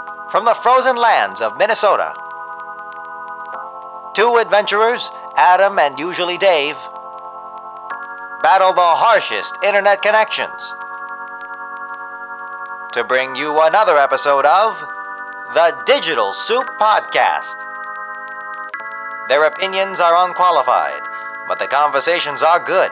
from the frozen lands of Minnesota. Two adventurers, Adam and usually Dave, battle the harshest internet connections to bring you another episode of the Digital Soup Podcast. Their opinions are unqualified, but the conversations are good.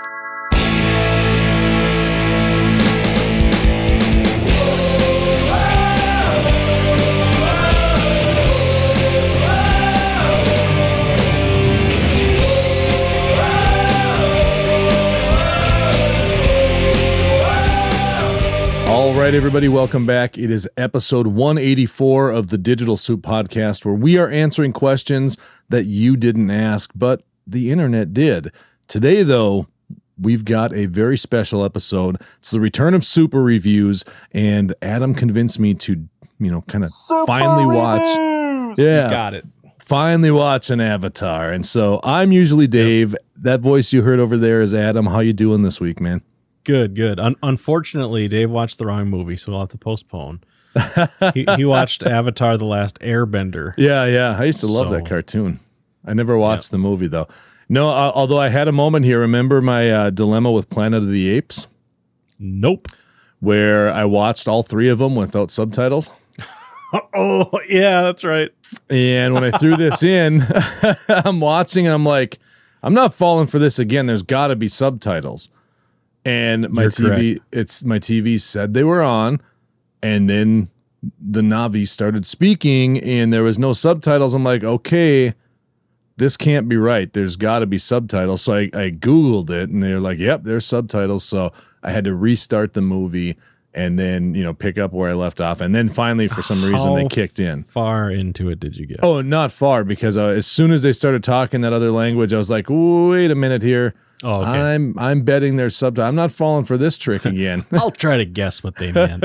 All right, everybody, welcome back. It is episode 184 of the Digital Soup Podcast, where we are answering questions that you didn't ask, but the internet did. Today, though, we've got a very special episode. It's the return of Super Reviews, and Adam convinced me to, kind of finally watch. Yeah, got it. Finally watch an Avatar. And so I'm usually Dave. Yep. That voice you heard over there is Adam. How you doing this week, man? Good. Unfortunately, Dave watched the wrong movie, so we'll have to postpone. he watched Avatar: The Last Airbender. Yeah. I used to love that cartoon. I never watched the movie, though. No, although I had a moment here. Remember my dilemma with Planet of the Apes? Nope. Where I watched all three of them without subtitles. Oh, yeah, that's right. And when I threw this in, I'm watching and I'm like, I'm not falling for this again. There's got to be subtitles. And my TV said they were on, and then the Navi started speaking, and there was no subtitles. I'm like, okay, this can't be right. There's got to be subtitles. So I Googled it, and they're like, yep, there's subtitles. So I had to restart the movie and then, pick up where I left off. And then finally, for some reason, they kicked in. How far into it did you get? Oh, not far, because as soon as they started talking that other language, I was like, wait a minute here. Oh, okay. I'm betting there's subtitles. I'm not falling for this trick again. I'll try to guess what they meant.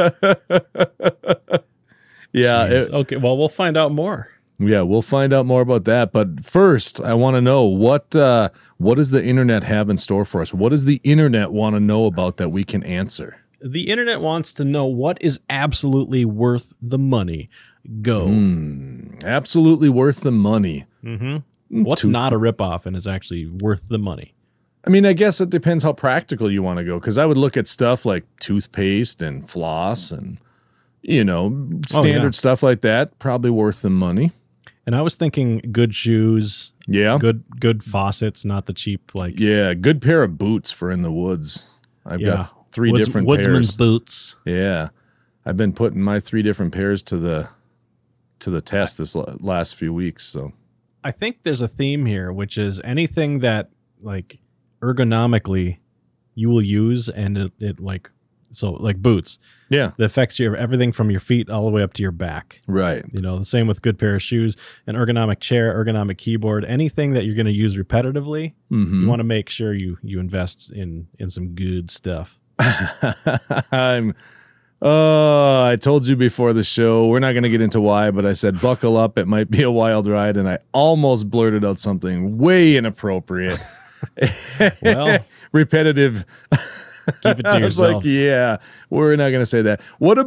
Yeah. Okay, well, we'll find out more. Yeah, we'll find out more about that. But first, I want to know what does the internet have in store for us? What does the internet want to know about that we can answer? The internet wants to know what is absolutely worth the money. Go. Absolutely worth the money. Mm-hmm. What's not a ripoff and is actually worth the money? I mean, I guess it depends how practical you want to go, because I would look at stuff like toothpaste and floss and, standard stuff like that, probably worth the money. And I was thinking good shoes, good faucets, not the cheap, good pair of boots for in the woods. I've got three different Woodsman's pairs. Boots. Yeah. I've been putting my three different pairs to the test this last few weeks. So I think there's a theme here, which is anything that ergonomically you will use, and it like boots. Yeah. That affects everything from your feet all the way up to your back. Right. The same with good pair of shoes, an ergonomic chair, ergonomic keyboard, anything that you're going to use repetitively. Mm-hmm. You want to make sure you invest in some good stuff. I told you before the show, we're not going to get into why, but I said, buckle up. It might be a wild ride. And I almost blurted out something way inappropriate. Well, repetitive. Keep it to yourself. I was like, yeah, we're not going to say that. What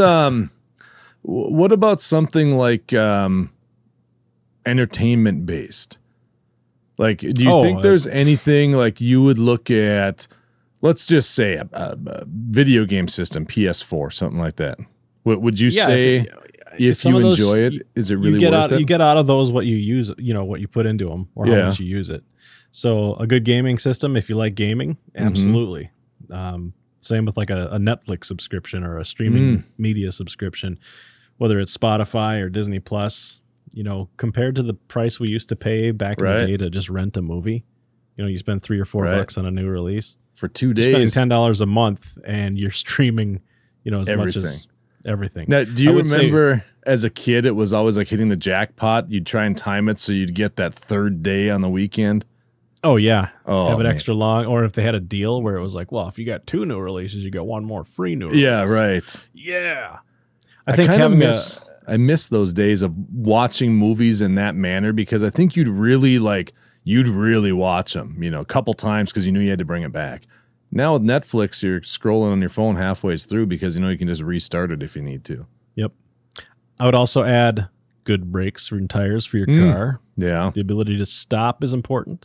about something like entertainment based? Like, do you think there's anything like you would look at? Let's just say a video game system, PS4, something like that. Would you say if you enjoy it, is it really worth it? You get out of those what you use, what you put into them, or how much you use it. So a good gaming system, if you like gaming, absolutely. Same with like a Netflix subscription or a streaming media subscription, whether it's Spotify or Disney Plus. Compared to the price we used to pay back in the day to just rent a movie, you spend $3 or $4 on a new release for 2 days. You're spending $10 a month, and you're streaming, as much as everything. Now, do you remember as a kid, it was always like hitting the jackpot? You'd try and time it so you'd get that third day on the weekend. Oh, yeah. Have it extra long. Or if they had a deal where it was like, well, if you got 2 new releases, you get 1 more free new release. Yeah, right. Yeah. I think I miss those days of watching movies in that manner, because I think you'd really watch them, a couple times because you knew you had to bring it back. Now with Netflix, you're scrolling on your phone halfway through because you can just restart it if you need to. Yep. I would also add good brakes and tires for your car. Yeah. The ability to stop is important.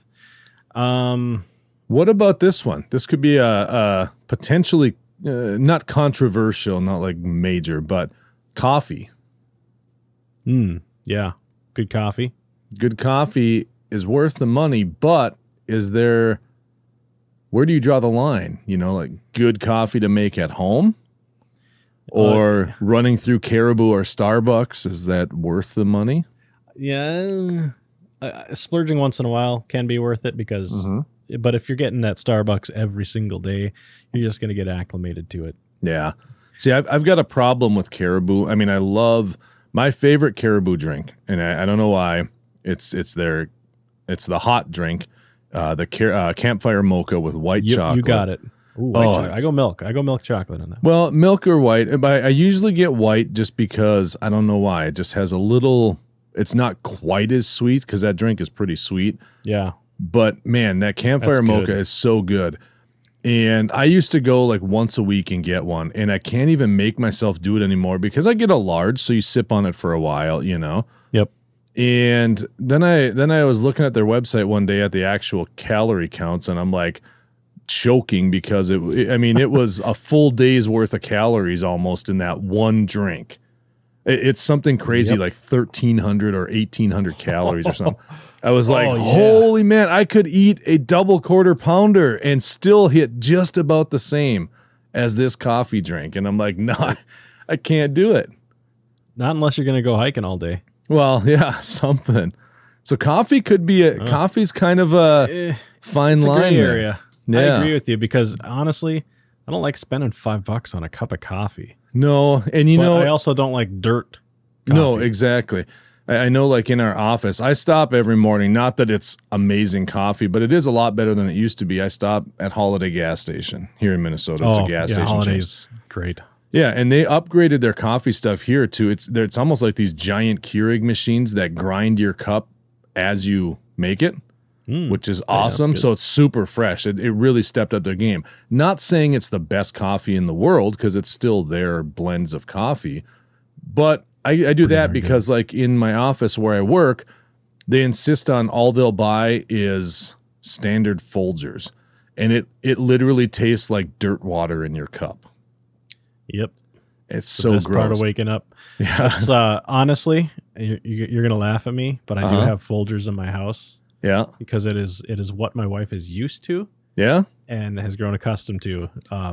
What about this one? This could be a potentially not controversial, not like major, but coffee. Yeah. Good coffee. Good coffee is worth the money, but where do you draw the line? You know, like good coffee to make at home or running through Caribou or Starbucks, is that worth the money? Yeah. Splurging once in a while can be worth it because, but if you're getting that Starbucks every single day, you're just going to get acclimated to it. Yeah. See, I've got a problem with Caribou. I mean, I love my favorite Caribou drink, and I don't know why. It's the hot drink, the campfire mocha with white chocolate. You got it. Ooh, white chocolate. I go milk chocolate on that. Well, milk or white. But I usually get white just because I don't know why. It just has a little. It's not quite as sweet because that drink is pretty sweet. Yeah. But man, that campfire mocha is so good. And I used to go like once a week and get one, and I can't even make myself do it anymore because I get a large, so you sip on it for a while, you know. Yep. And then I was looking at their website one day at the actual calorie counts, and I'm like choking because it was a full day's worth of calories almost in that one drink. It's something crazy, like 1,300 or 1,800 calories or something. I was like, holy man, I could eat a double quarter pounder and still hit just about the same as this coffee drink. And I'm like, no, I can't do it. Not unless you're going to go hiking all day. Well, yeah, something. So coffee could be coffee's kind of a fine line area. Yeah. I agree with you because honestly, I don't like spending $5 on a cup of coffee. No, and I also don't like dirt coffee. No, exactly. I know, like in our office, I stop every morning. Not that it's amazing coffee, but it is a lot better than it used to be. I stop at Holiday Gas Station here in Minnesota. It's a gas station. Holiday's great. Yeah, and they upgraded their coffee stuff here too. It's almost like these giant Keurig machines that grind your cup as you make it. Which is awesome. So it's super fresh. It really stepped up their game. Not saying it's the best coffee in the world because it's still their blends of coffee. But I do that because like in my office where I work, they insist on all they'll buy is standard Folgers. And it literally tastes like dirt water in your cup. Yep. It's so gross. Part of waking up. Yeah. That's, honestly, you're going to laugh at me, but I do have Folgers in my house. Yeah, because it is what my wife is used to. Yeah, and has grown accustomed to.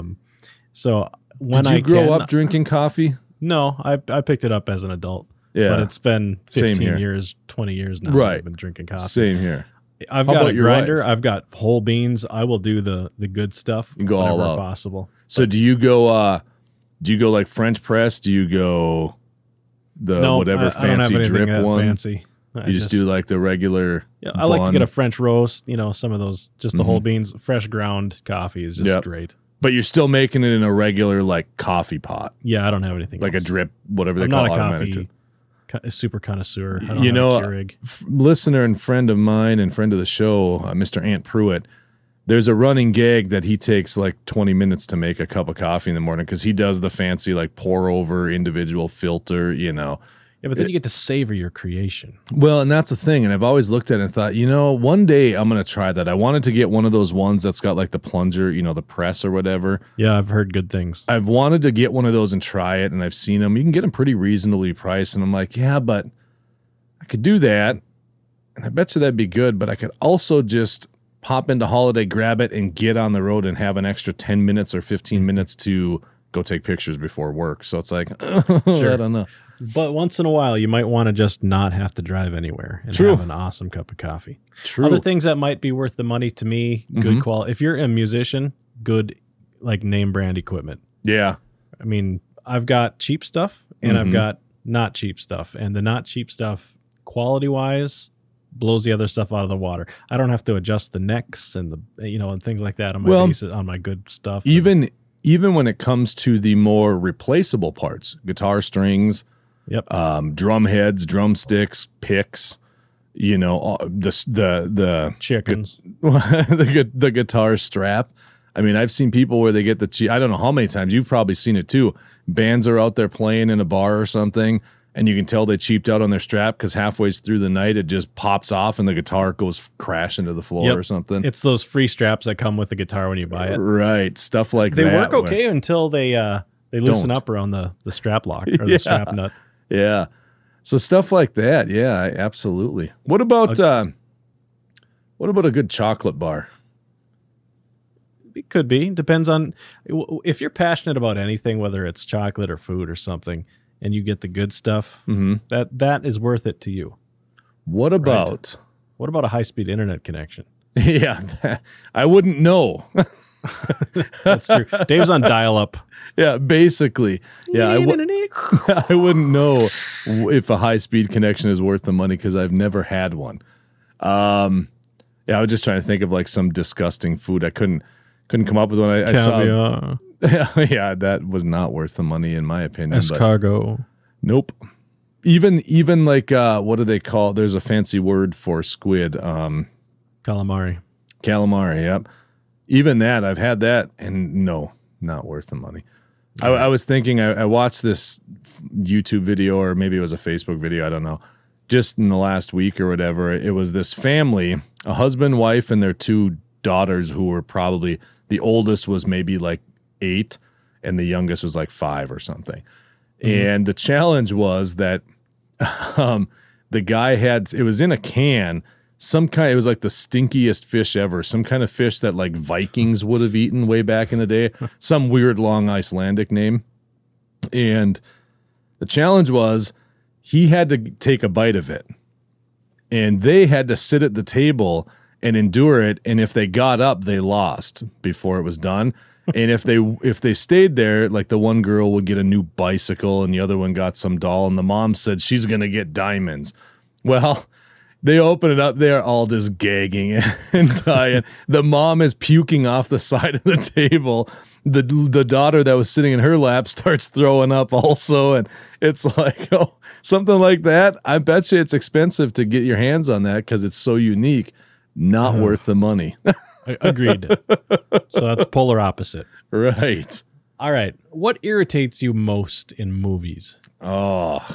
So when did you grow up drinking coffee? No, I picked it up as an adult. Yeah, but it's been 15 years, 20 years now. Right, I've been drinking coffee. Same here. I've got a grinder. I've got whole beans. I will do the good stuff. You go all out possible. So do you go? Do you go like French press? Do you go whatever fancy I don't have anything drip one? Fancy. You just do like the regular. Yeah, I like to get a French roast. You know, some of those, just the whole beans. Fresh ground coffee is just great. But you're still making it in a regular like coffee pot. Yeah, I don't have anything like else. a drip, whatever they call it. I'm not a coffee super connoisseur. I don't you know, have a Keurig. Listener and friend of mine and friend of the show, Mr. Ant Pruitt. There's a running gag that he takes like 20 minutes to make a cup of coffee in the morning because he does the fancy like pour over individual filter. You know. Yeah, but then you get to savor your creation. Well, and that's the thing. And I've always looked at it and thought, one day I'm going to try that. I wanted to get one of those ones that's got like the plunger, the press or whatever. Yeah, I've heard good things. I've wanted to get one of those and try it, and I've seen them. You can get them pretty reasonably priced. And I'm like, yeah, but I could do that. And I bet you that'd be good. But I could also just pop into Holiday, grab it, and get on the road and have an extra 10 minutes or 15 minutes to go take pictures before work. So it's like, sure. I don't know. But once in a while, you might want to just not have to drive anywhere and have an awesome cup of coffee. True. Other things that might be worth the money to me, good quality. If you're a musician, good like name brand equipment. Yeah. I mean, I've got cheap stuff and I've got not cheap stuff. And the not cheap stuff, quality-wise, blows the other stuff out of the water. I don't have to adjust the necks and and things like that on my bases, on my good stuff. Even when it comes to the more replaceable parts, guitar strings, drum heads, drumsticks, picks, the chickens, the guitar strap. I mean, I've seen people where they get I don't know how many times you've probably seen it too. Bands are out there playing in a bar or something, and you can tell they cheaped out on their strap because halfway through the night it just pops off and the guitar goes crashing to the floor or something. It's those free straps that come with the guitar when you buy it. Right, stuff like that. They work okay until they loosen up around the strap lock or the strap nut. Yeah. So stuff like that. Yeah, absolutely. What about a good chocolate bar? It could be. Depends on if you're passionate about anything, whether it's chocolate or food or something, and you get the good stuff, that is worth it to you. What about a high-speed internet connection? Yeah, I wouldn't know. That's true. Dave's on dial-up. Yeah, basically. Yeah, I wouldn't know if a high-speed connection is worth the money because I've never had one. Yeah, I was just trying to think of like some disgusting food. I couldn't come up with one. I saw. Yeah, that was not worth the money in my opinion. Escargot. Nope. Even like what do they call? There's a fancy word for squid. Calamari. Yep. Even that, I've had that, and no, not worth the money. I was thinking, I watched this YouTube video, or maybe it was a Facebook video, I don't know, just in the last week or whatever. It was this family, a husband, wife, and their 2 daughters who were probably, the oldest was maybe like 8, and the youngest was like 5 or something. And the challenge was that the guy had, it was in a can, it was like the stinkiest fish ever, some kind of fish that like Vikings would have eaten way back in the day, some weird long Icelandic name. And the challenge was he had to take a bite of it, and they had to sit at the table and endure it. And if they got up, they lost before it was done. And if they stayed there, like the one girl would get a new bicycle and the other one got some doll, and the mom said she's going to get diamonds. Well, they open it up. They're all just gagging and dying. The mom is puking off the side of the table. The daughter that was sitting in her lap starts throwing up also. And it's like, something like that. I bet you it's expensive to get your hands on that because it's so unique. Not worth the money. Agreed. So that's polar opposite. Right. All right. What irritates you most in movies? Oh.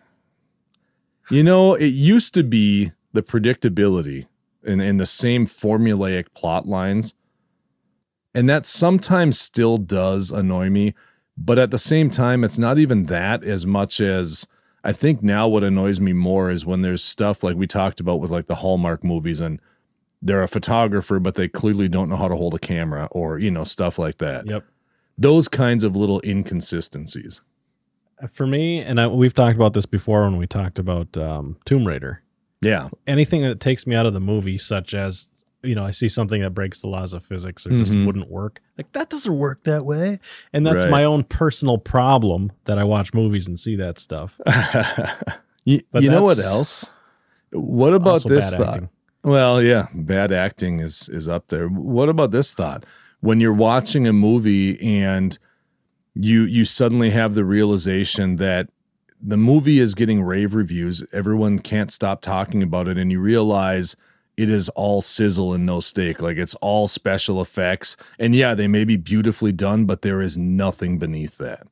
It used to be the predictability and the same formulaic plot lines. And that sometimes still does annoy me. But at the same time, it's not even that as much as I think now what annoys me more is when there's stuff like we talked about with like the Hallmark movies, and they're a photographer, but they clearly don't know how to hold a camera, or, stuff like that. Yep. Those kinds of little inconsistencies. For me, and we've talked about this before when we talked about Tomb Raider. Yeah. Anything that takes me out of the movie, such as, I see something that breaks the laws of physics or just wouldn't work. Like, that doesn't work that way. And that's my own personal problem that I watch movies and see that stuff. you know what else? What about this thought? Acting. Well, yeah, bad acting is up there. What about this thought? When you're watching a movie and you suddenly have the realization that the movie is getting rave reviews, everyone can't stop talking about it, and you realize it is all sizzle and no steak. Like, it's all special effects. And yeah, they may be beautifully done, but there is nothing beneath that.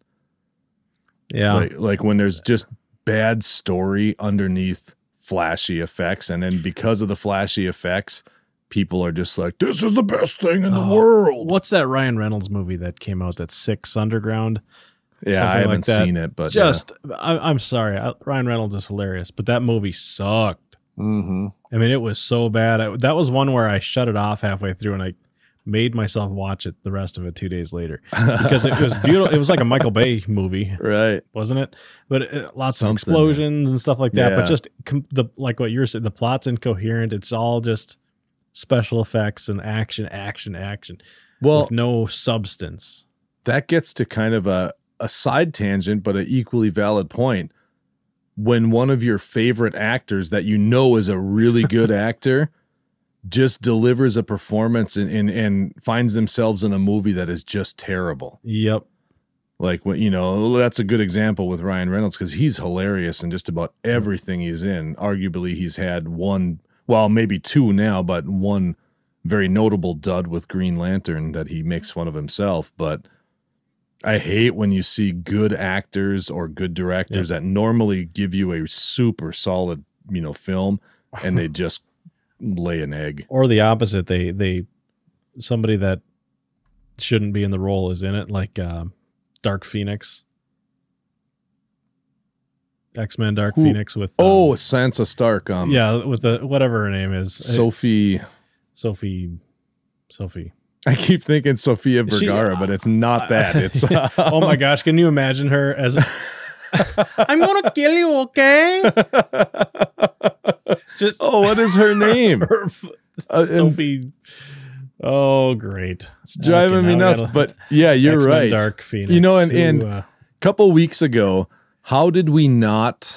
Yeah. Like when there's just bad story underneath flashy effects, and then because of the flashy effects, people are just like, this is the best thing in the world. What's that Ryan Reynolds movie that came out, that 6 Underground? Yeah, I haven't seen it, but I'm sorry, Ryan Reynolds is hilarious, but that movie sucked. Mm-hmm. I mean, it was so bad. That was one where I shut it off halfway through, and I made myself watch it the rest of it 2 days later because it was beautiful. It was like a Michael Bay movie, right? Wasn't it? But lots of explosions and stuff like that. Yeah. But just like what you're saying, the plot's incoherent. It's all just special effects and action. Well, with no substance. That gets to kind of a side tangent, but an equally valid point. When one of your favorite actors that is a really good actor just delivers a performance and finds themselves in a movie that is just terrible. Yep. Like, that's a good example with Ryan Reynolds because he's hilarious in just about everything he's in. Arguably, he's had maybe 2 now, but one very notable dud with Green Lantern that he makes fun of himself. But I hate when you see good actors or good directors that normally give you a super solid, film, and they just lay an egg. Or the opposite. They somebody that shouldn't be in the role is in it, like Dark Phoenix. X-Men Dark Phoenix with Sansa Stark. With the whatever her name is. Sophie. I keep thinking Sofia Vergara, but it's not that. It's oh my gosh, can you imagine her as I'm gonna kill you, okay? Just what is her name? Sophie. Oh, great. It's driving me nuts. But yeah, you're X-Men right. Dark Phoenix. And a couple weeks ago, how did we not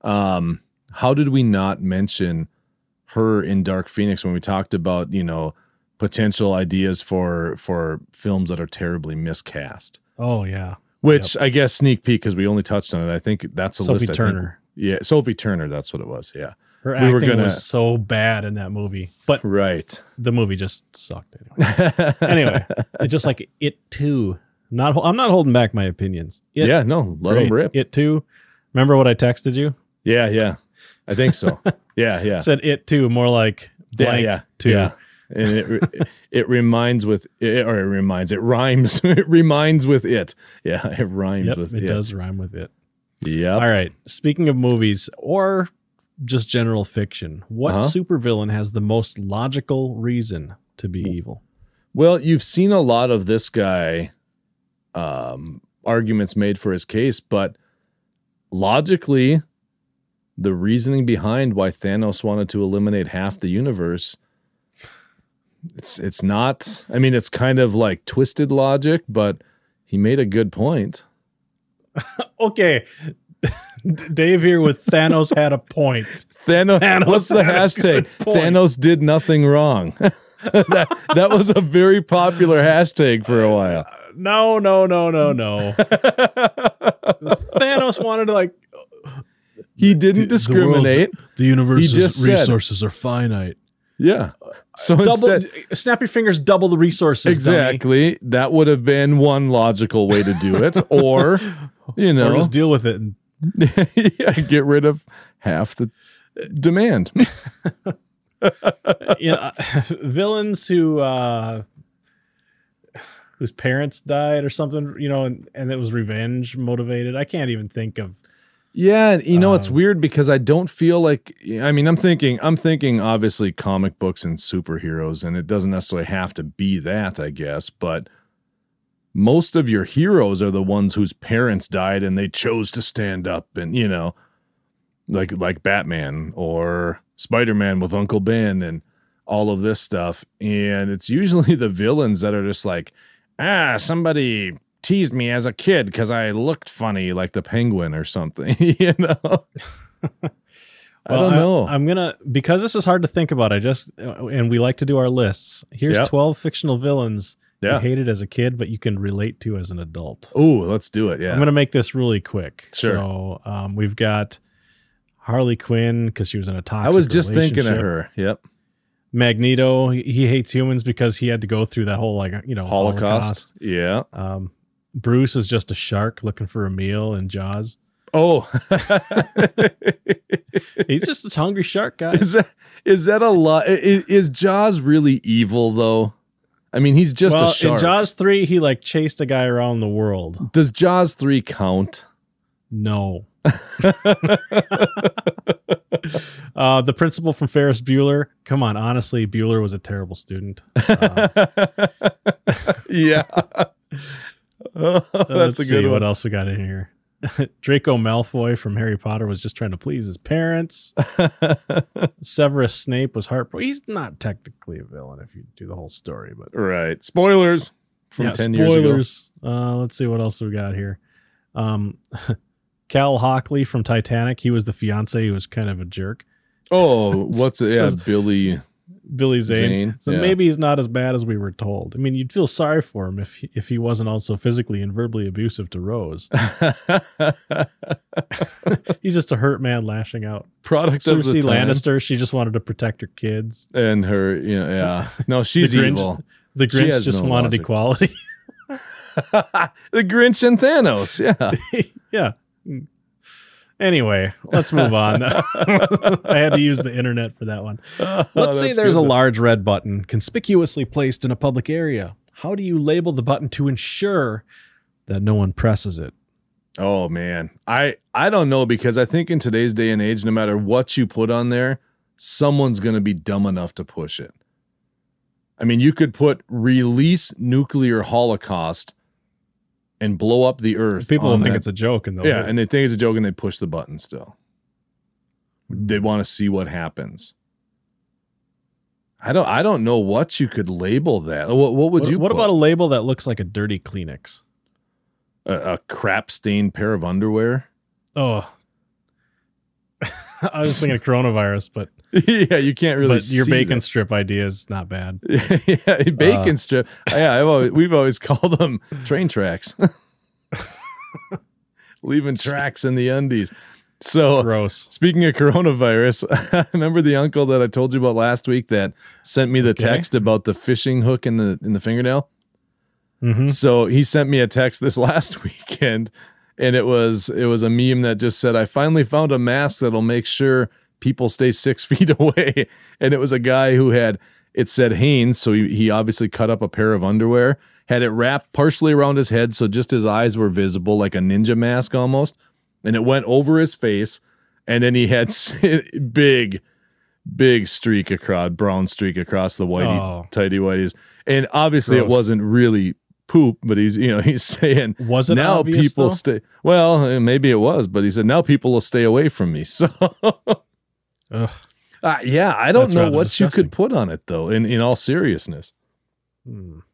mention her in Dark Phoenix when we talked about, potential ideas for films that are terribly miscast? Oh yeah. Which I guess sneak peek, because we only touched on it. I think that's a list. Sophie Turner. Sophie Turner. That's what it was. Yeah. Her acting was so bad in that movie, but the movie just sucked anyway. Anyway, just like It 2. I'm not holding back my opinions. Let them rip. It 2. Remember what I texted you? Yeah. I think so. Yeah. Said It 2, more like blank 2. Yeah. And it rhymes with it. It reminds with it. Yeah, it rhymes with it. It does rhyme with it. Yeah. All right. Speaking of movies or just general fiction, what supervillain has the most logical reason to be evil? Well, you've seen a lot of this guy arguments made for his case, but logically, the reasoning behind why Thanos wanted to eliminate half the universe, it's not, it's kind of like twisted logic, but he made a good point. Okay. Dave here with Thanos had a point. Thanos what's the hashtag? Thanos did nothing wrong. that was a very popular hashtag for a while. No. Thanos wanted to he didn't discriminate. The universe's resources are finite. Yeah. So snap your fingers, double the resources. Exactly. Dummy. That would have been one logical way to do it. Or, or just deal with it. Get rid of half the demand. Villains whose parents died or something, and it was revenge motivated. I can't even think of. Yeah, it's weird because I don't feel like, I'm thinking obviously comic books and superheroes, and it doesn't necessarily have to be that, I guess, but most of your heroes are the ones whose parents died and they chose to stand up and, like Batman or Spider-Man with Uncle Ben and all of this stuff. And it's usually the villains that are just like, somebody teased me as a kid because I looked funny like the Penguin or something, I don't know. I'm going to, because this is hard to think about, and we like to do our lists. Here's 12 fictional villains you hated as a kid, but you can relate to as an adult. Oh, let's do it. Yeah. I'm going to make this really quick. Sure. So we've got Harley Quinn because she was in a toxic I was just thinking of her. Yep. Magneto, he hates humans because he had to go through that whole Holocaust. Yeah. Bruce is just a shark looking for a meal in Jaws. Oh, he's just this hungry shark guy. Is that a lot? Is Jaws really evil though? He's just a shark. In Jaws 3, he chased a guy around the world. Does Jaws 3 count? No. The principal from Ferris Bueller. Come on, honestly, Bueller was a terrible student. Yeah. That's a good one. What else we got in here? Draco Malfoy from Harry Potter was just trying to please his parents. Severus Snape was heartbroken. He's not technically a villain if you do the whole story, but right. Spoilers from 10 years ago. Let's see what else we got here. Cal Hockley from Titanic. He was the fiance who was kind of a jerk. Oh, what's it? Yeah, Billy Zane. So yeah. Maybe he's not as bad as we were told. You'd feel sorry for him if he wasn't also physically and verbally abusive to Rose. He's just a hurt man lashing out. Product Cersei of the time. Lannister, she just wanted to protect her kids. And her, yeah. No, she's evil. The Grinch just wanted equality. The Grinch and Thanos. Yeah. Yeah. Anyway, let's move on. I had to use the internet for that one. Let's say there's a large red button conspicuously placed in a public area. How do you label the button to ensure that no one presses it? Oh, man. I don't know, because I think in today's day and age, no matter what you put on there, someone's going to be dumb enough to push it. I mean, you could put release nuclear holocaust and blow up the earth. People will think it's a joke. And and they think it's a joke and they push the button still. They want to see what happens. I don't know what you could label that. What would you put? What about a label that looks like a dirty Kleenex? A crap-stained pair of underwear? Oh. I was thinking of coronavirus, but... Yeah, you can't really see your bacon strip idea is not bad. Yeah, bacon strip. Yeah, we've always called them train tracks. Leaving tracks in the undies. So gross. Speaking of coronavirus, remember the uncle that I told you about last week that sent me the text about the fishing hook in the fingernail? Mm-hmm. So he sent me a text this last weekend, and it was a meme that just said, "I finally found a mask that'll make sure people stay 6 feet away." And it was a guy who it said Hanes, so he obviously cut up a pair of underwear, had it wrapped partially around his head so just his eyes were visible, like a ninja mask almost, and it went over his face, and then he had big streak across, brown streak across the tighty whities. And obviously it wasn't really poop, but he's saying, was it now people stay, well, maybe it was, but he said now people will stay away from me. So yeah, I don't know what disgusting. You could put on it though, in all seriousness. I'm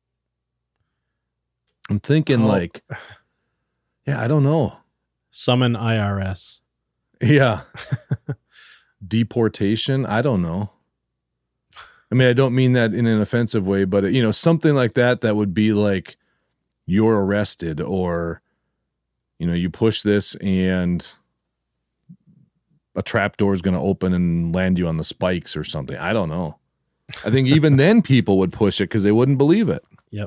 thinking I don't know. Summon IRS. Yeah. Deportation. I don't know. I mean, I don't mean that in an offensive way, but something like that would be like you're arrested, or, you push this and a trap door is going to open and land you on the spikes or something. I don't know. I think even then people would push it because they wouldn't believe it. Yep.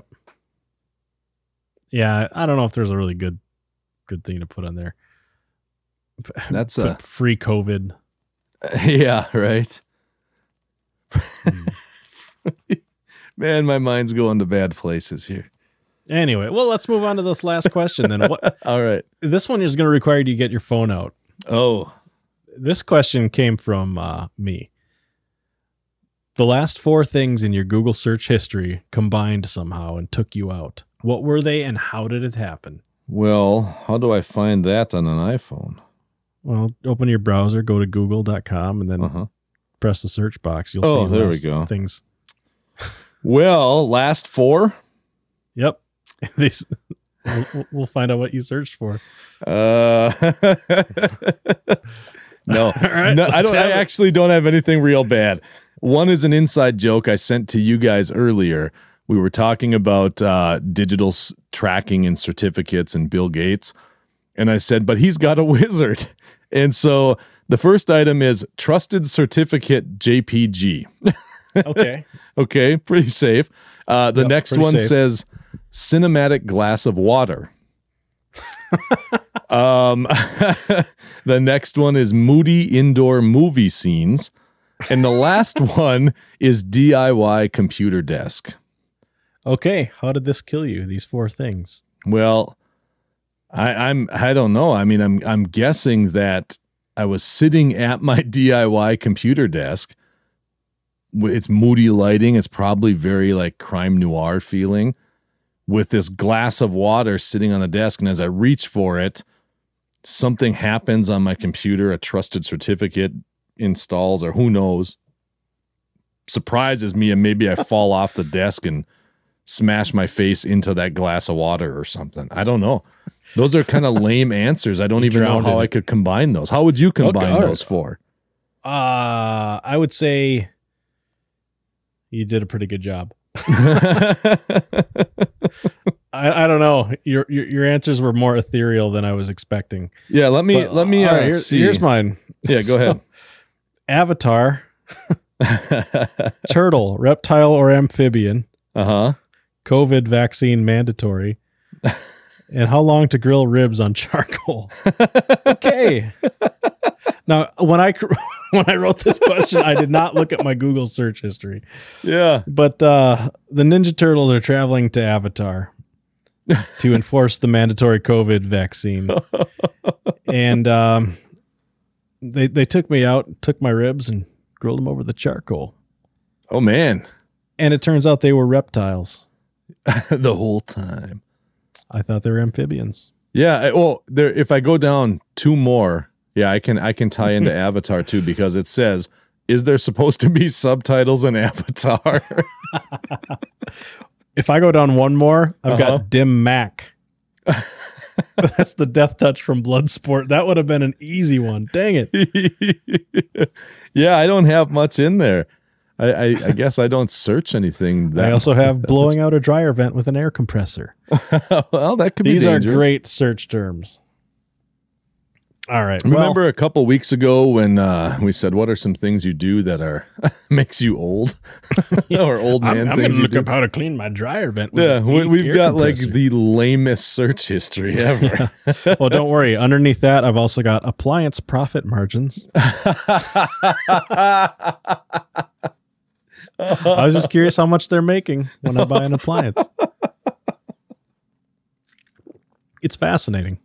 Yeah, I don't know if there's a really good thing to put on there. That's free COVID. Yeah, right. Man, my mind's going to bad places here. Anyway, well, let's move on to this last question then. All right. This one is going to require you to get your phone out. Oh. This question came from me. The last 4 things in your Google search history combined somehow and took you out. What were they and how did it happen? Well, how do I find that on an iPhone? Well, open your browser, go to google.com, and then press the search box. You'll see there we go. Things. Well, last 4? Yep. We'll find out what you searched for. No, right, no, I actually don't have anything real bad. One is an inside joke I sent to you guys earlier. We were talking about digital tracking and certificates and Bill Gates. And I said, but he's got a wizard. And so the first item is trusted certificate JPG. Okay. Okay, pretty safe. The next one says cinematic glass of water. The next one is moody indoor movie scenes. And the last one is DIY computer desk. Okay, how did this kill you, these 4 things? Well, I don't know. I mean, I'm guessing that I was sitting at my DIY computer desk. It's moody lighting. It's probably very like crime noir feeling, with this glass of water sitting on the desk. And as I reach for it, something happens on my computer. A trusted certificate installs, or who knows, surprises me, and maybe I fall off the desk and smash my face into that glass of water or something. I don't know. Those are kind of lame answers. I don't even know how I could combine those. How would you combine those 4? I would say you did a pretty good job. I don't know. Your answers were more ethereal than I was expecting. Yeah, let me see. Here's mine. Yeah, go ahead. Avatar, turtle, reptile or amphibian. Uh-huh. COVID vaccine mandatory. And how long to grill ribs on charcoal? Okay. Now, when I wrote this question, I did not look at my Google search history. Yeah. But the Ninja Turtles are traveling to Avatar to enforce the mandatory COVID vaccine. And they took me out, took my ribs, and grilled them over the charcoal. Oh, man. And it turns out they were reptiles. The whole time. I thought they were amphibians. Yeah. Well, if I go down 2 more, yeah, I can tie into Avatar too, because it says, is there supposed to be subtitles in Avatar? If I go down 1 more, I've got Dim Mak. That's the death touch from Bloodsport. That would have been an easy one. Dang it. Yeah, I don't have much in there. I guess I don't search anything. I also have blowing out a dryer vent with an air compressor. Well, that could be These dangerous. are great search terms. All right. Remember a couple weeks ago when we said, what are some things you do that are makes you old? Or old man I'm things going to look do? up how to clean my dryer vent. Yeah, we've got like the lamest search history ever. Yeah. Well, don't worry. Underneath that, I've also got appliance profit margins. I was just curious how much they're making when I buy an appliance. It's fascinating.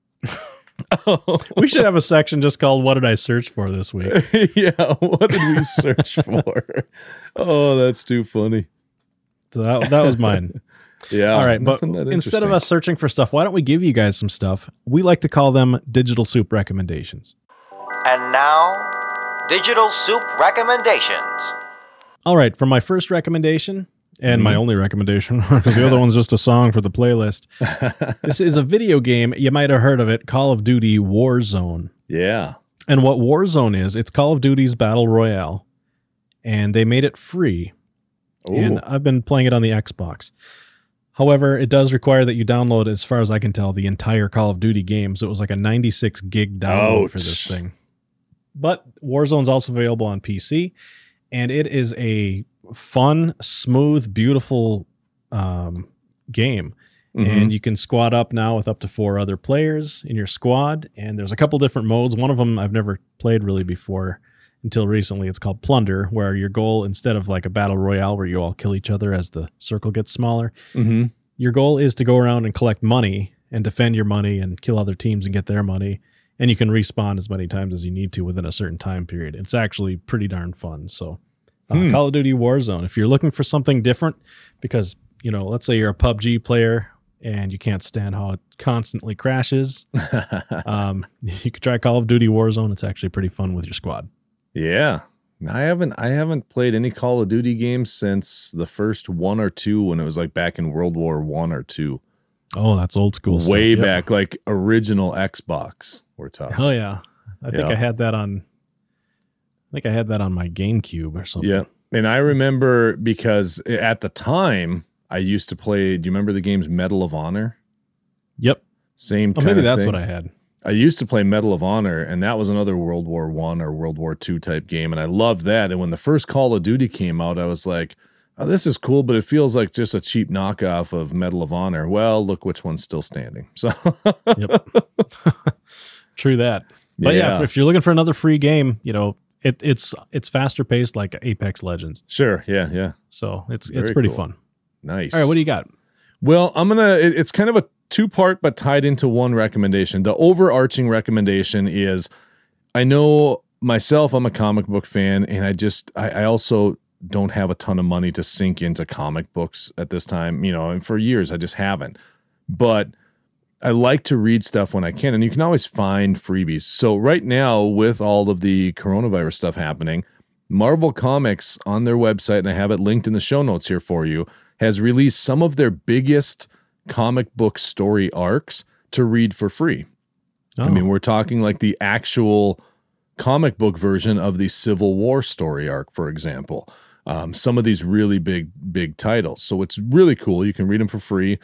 We should have a section just called "What did I search for this week?" Yeah, what did we search for? Oh, that's too funny. So that was mine. Yeah. All right, but instead of us searching for stuff, why don't we give you guys some stuff? We like to call them Digital Soup recommendations. And now, Digital Soup recommendations. All right, for my first recommendation, and my only recommendation, because the other one's just a song for the playlist. This is a video game. You might have heard of it, Call of Duty Warzone. Yeah. And what Warzone is, it's Call of Duty's Battle Royale. And they made it free. Ooh. And I've been playing it on the Xbox. However, it does require that you download, as far as I can tell, the entire Call of Duty game. So it was like a 96 gig download for this thing. But Warzone's also available on PC. And it is a fun, smooth, beautiful game. And you can squad up now with up to 4 other players in your squad. And there's a couple different modes. One of them I've never played really before until recently. It's called Plunder, where your goal, instead of like a battle royale where you all kill each other as the circle gets smaller, your goal is to go around and collect money and defend your money and kill other teams and get their money. And you can respawn as many times as you need to within a certain time period. It's actually pretty darn fun. So Call of Duty Warzone, if you're looking for something different, because, you know, let's say you're a PUBG player and you can't stand how it constantly crashes, you could try Call of Duty Warzone. It's actually pretty fun with your squad. Yeah. I haven't played any Call of Duty games since the first 1 or 2 when it was like back in World War I or 2. Oh, that's old school stuff. Way back, like original Xbox we're talking. Oh yeah. I think I had that on my GameCube or something. Yeah. And I remember because at the time I used to play, do you remember the games Medal of Honor? Yep. Same kind maybe of that's thing. what I had. I used to play Medal of Honor, and that was another World War I or World War II type game, and I loved that. And when the first Call of Duty came out, I was like, oh, this is cool, but it feels like just a cheap knockoff of Medal of Honor. Well, look which one's still standing. So, Yep. True that. But yeah, if you're looking for another free game, you know, it's faster paced like Apex Legends. Sure, yeah. So it's Very pretty cool. fun. Nice. All right, what do you got? Well, it's kind of a 2-part, but tied into one recommendation. The overarching recommendation is, I know myself, I'm a comic book fan, and I also don't have a ton of money to sink into comic books at this time, you know, and for years I just haven't. But I like to read stuff when I can, and you can always find freebies. So right now, with all of the coronavirus stuff happening, Marvel Comics on their website, and I have it linked in the show notes here for you, has released some of their biggest comic book story arcs to read for free. Oh. I mean, we're talking like the actual comic book version of the Civil War story arc, for example. Some of these really big titles. So it's really cool. You can read them for free.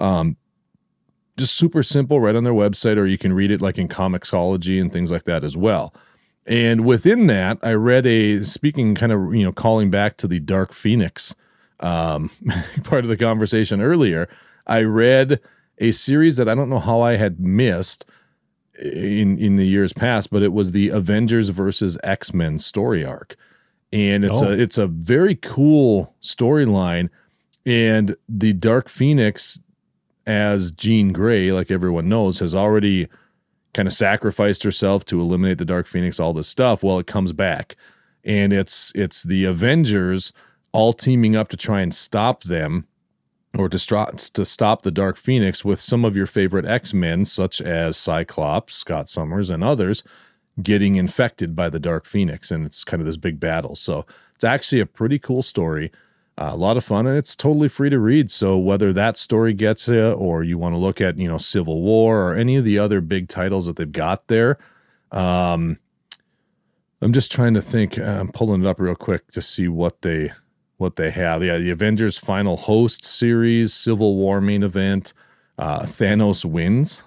Just super simple right on their website, or you can read it like in Comixology and things like that as well. And within that, I read speaking kind of, you know, calling back to the Dark Phoenix part of the conversation earlier, I read a series that I don't know how I had missed in the years past, but it was the Avengers versus X-Men story arc. And it's a very cool storyline. And the Dark Phoenix, as Jean Grey, like everyone knows, has already kind of sacrificed herself to eliminate the Dark Phoenix, all this stuff. Well, it comes back. And it's the Avengers all teaming up to try and stop them, or to stop the Dark Phoenix, with some of your favorite X-Men, such as Cyclops, Scott Summers, and others, getting infected by the Dark Phoenix. And it's kind of this big battle. So it's actually a pretty cool story. A lot of fun, and it's totally free to read. So whether that story gets you, or you want to look at, Civil War or any of the other big titles that they've got there, I'm just trying to think. I'm pulling it up real quick to see what they have. Yeah, the Avengers Final Host series, Civil War main event, Thanos wins.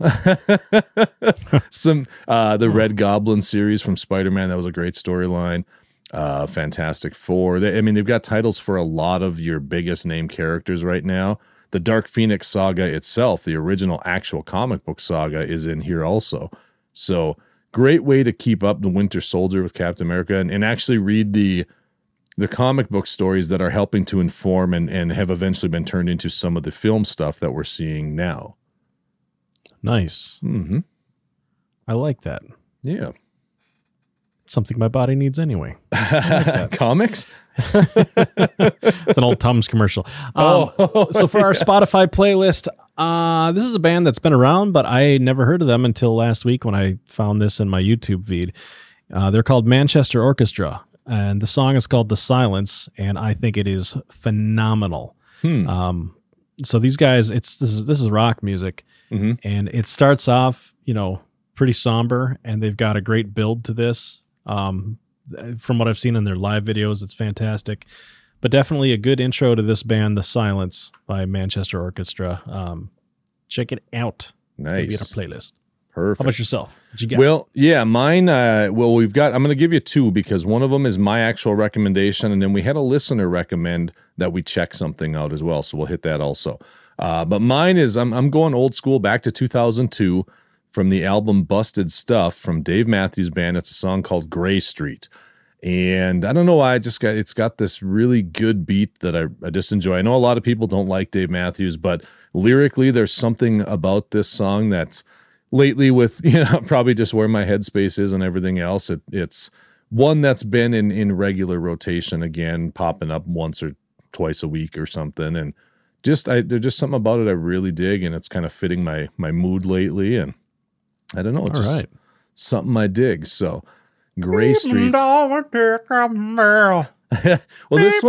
The Red Goblin series from Spider-Man, that was a great storyline. Fantastic Four. They've got titles for a lot of your biggest name characters right now. The Dark Phoenix saga itself, the original actual comic book saga, is in here also. So great way to keep up the Winter Soldier with Captain America, and actually read the comic book stories that are helping to inform and have eventually been turned into some of the film stuff that we're seeing now. Nice. Mm-hmm. I like that. Yeah. Something my body needs anyway. Comics? It's an old Tums commercial. So for our Spotify playlist, this is a band that's been around, but I never heard of them until last week when I found this in my YouTube feed. They're called Manchester Orchestra, and the song is called The Silence, and I think it is phenomenal. So these guys, this is rock music, mm-hmm. and it starts off, pretty somber, and they've got a great build to this. From what I've seen in their live videos, it's fantastic, but definitely a good intro to this band, The Silence by Manchester Orchestra. Check it out. Nice. It's gonna be in our playlist. Perfect. How about yourself? What you got? Well, yeah, mine. I'm going to give you two, because one of them is my actual recommendation, and then we had a listener recommend that we check something out as well. So we'll hit that also. But mine is, I'm going old school, back to 2002. From the album Busted Stuff from Dave Matthews Band. It's a song called Gray Street. And I don't know why, it's got this really good beat that I just enjoy. I know a lot of people don't like Dave Matthews, but lyrically there's something about this song that's lately, with, probably just where my headspace is and everything else, it's one that's been in regular rotation again, popping up once or twice a week or something. And there's just something about it I really dig, and it's kind of fitting my mood lately. And I don't know. It's just something I dig. So, Gray Street. Well, this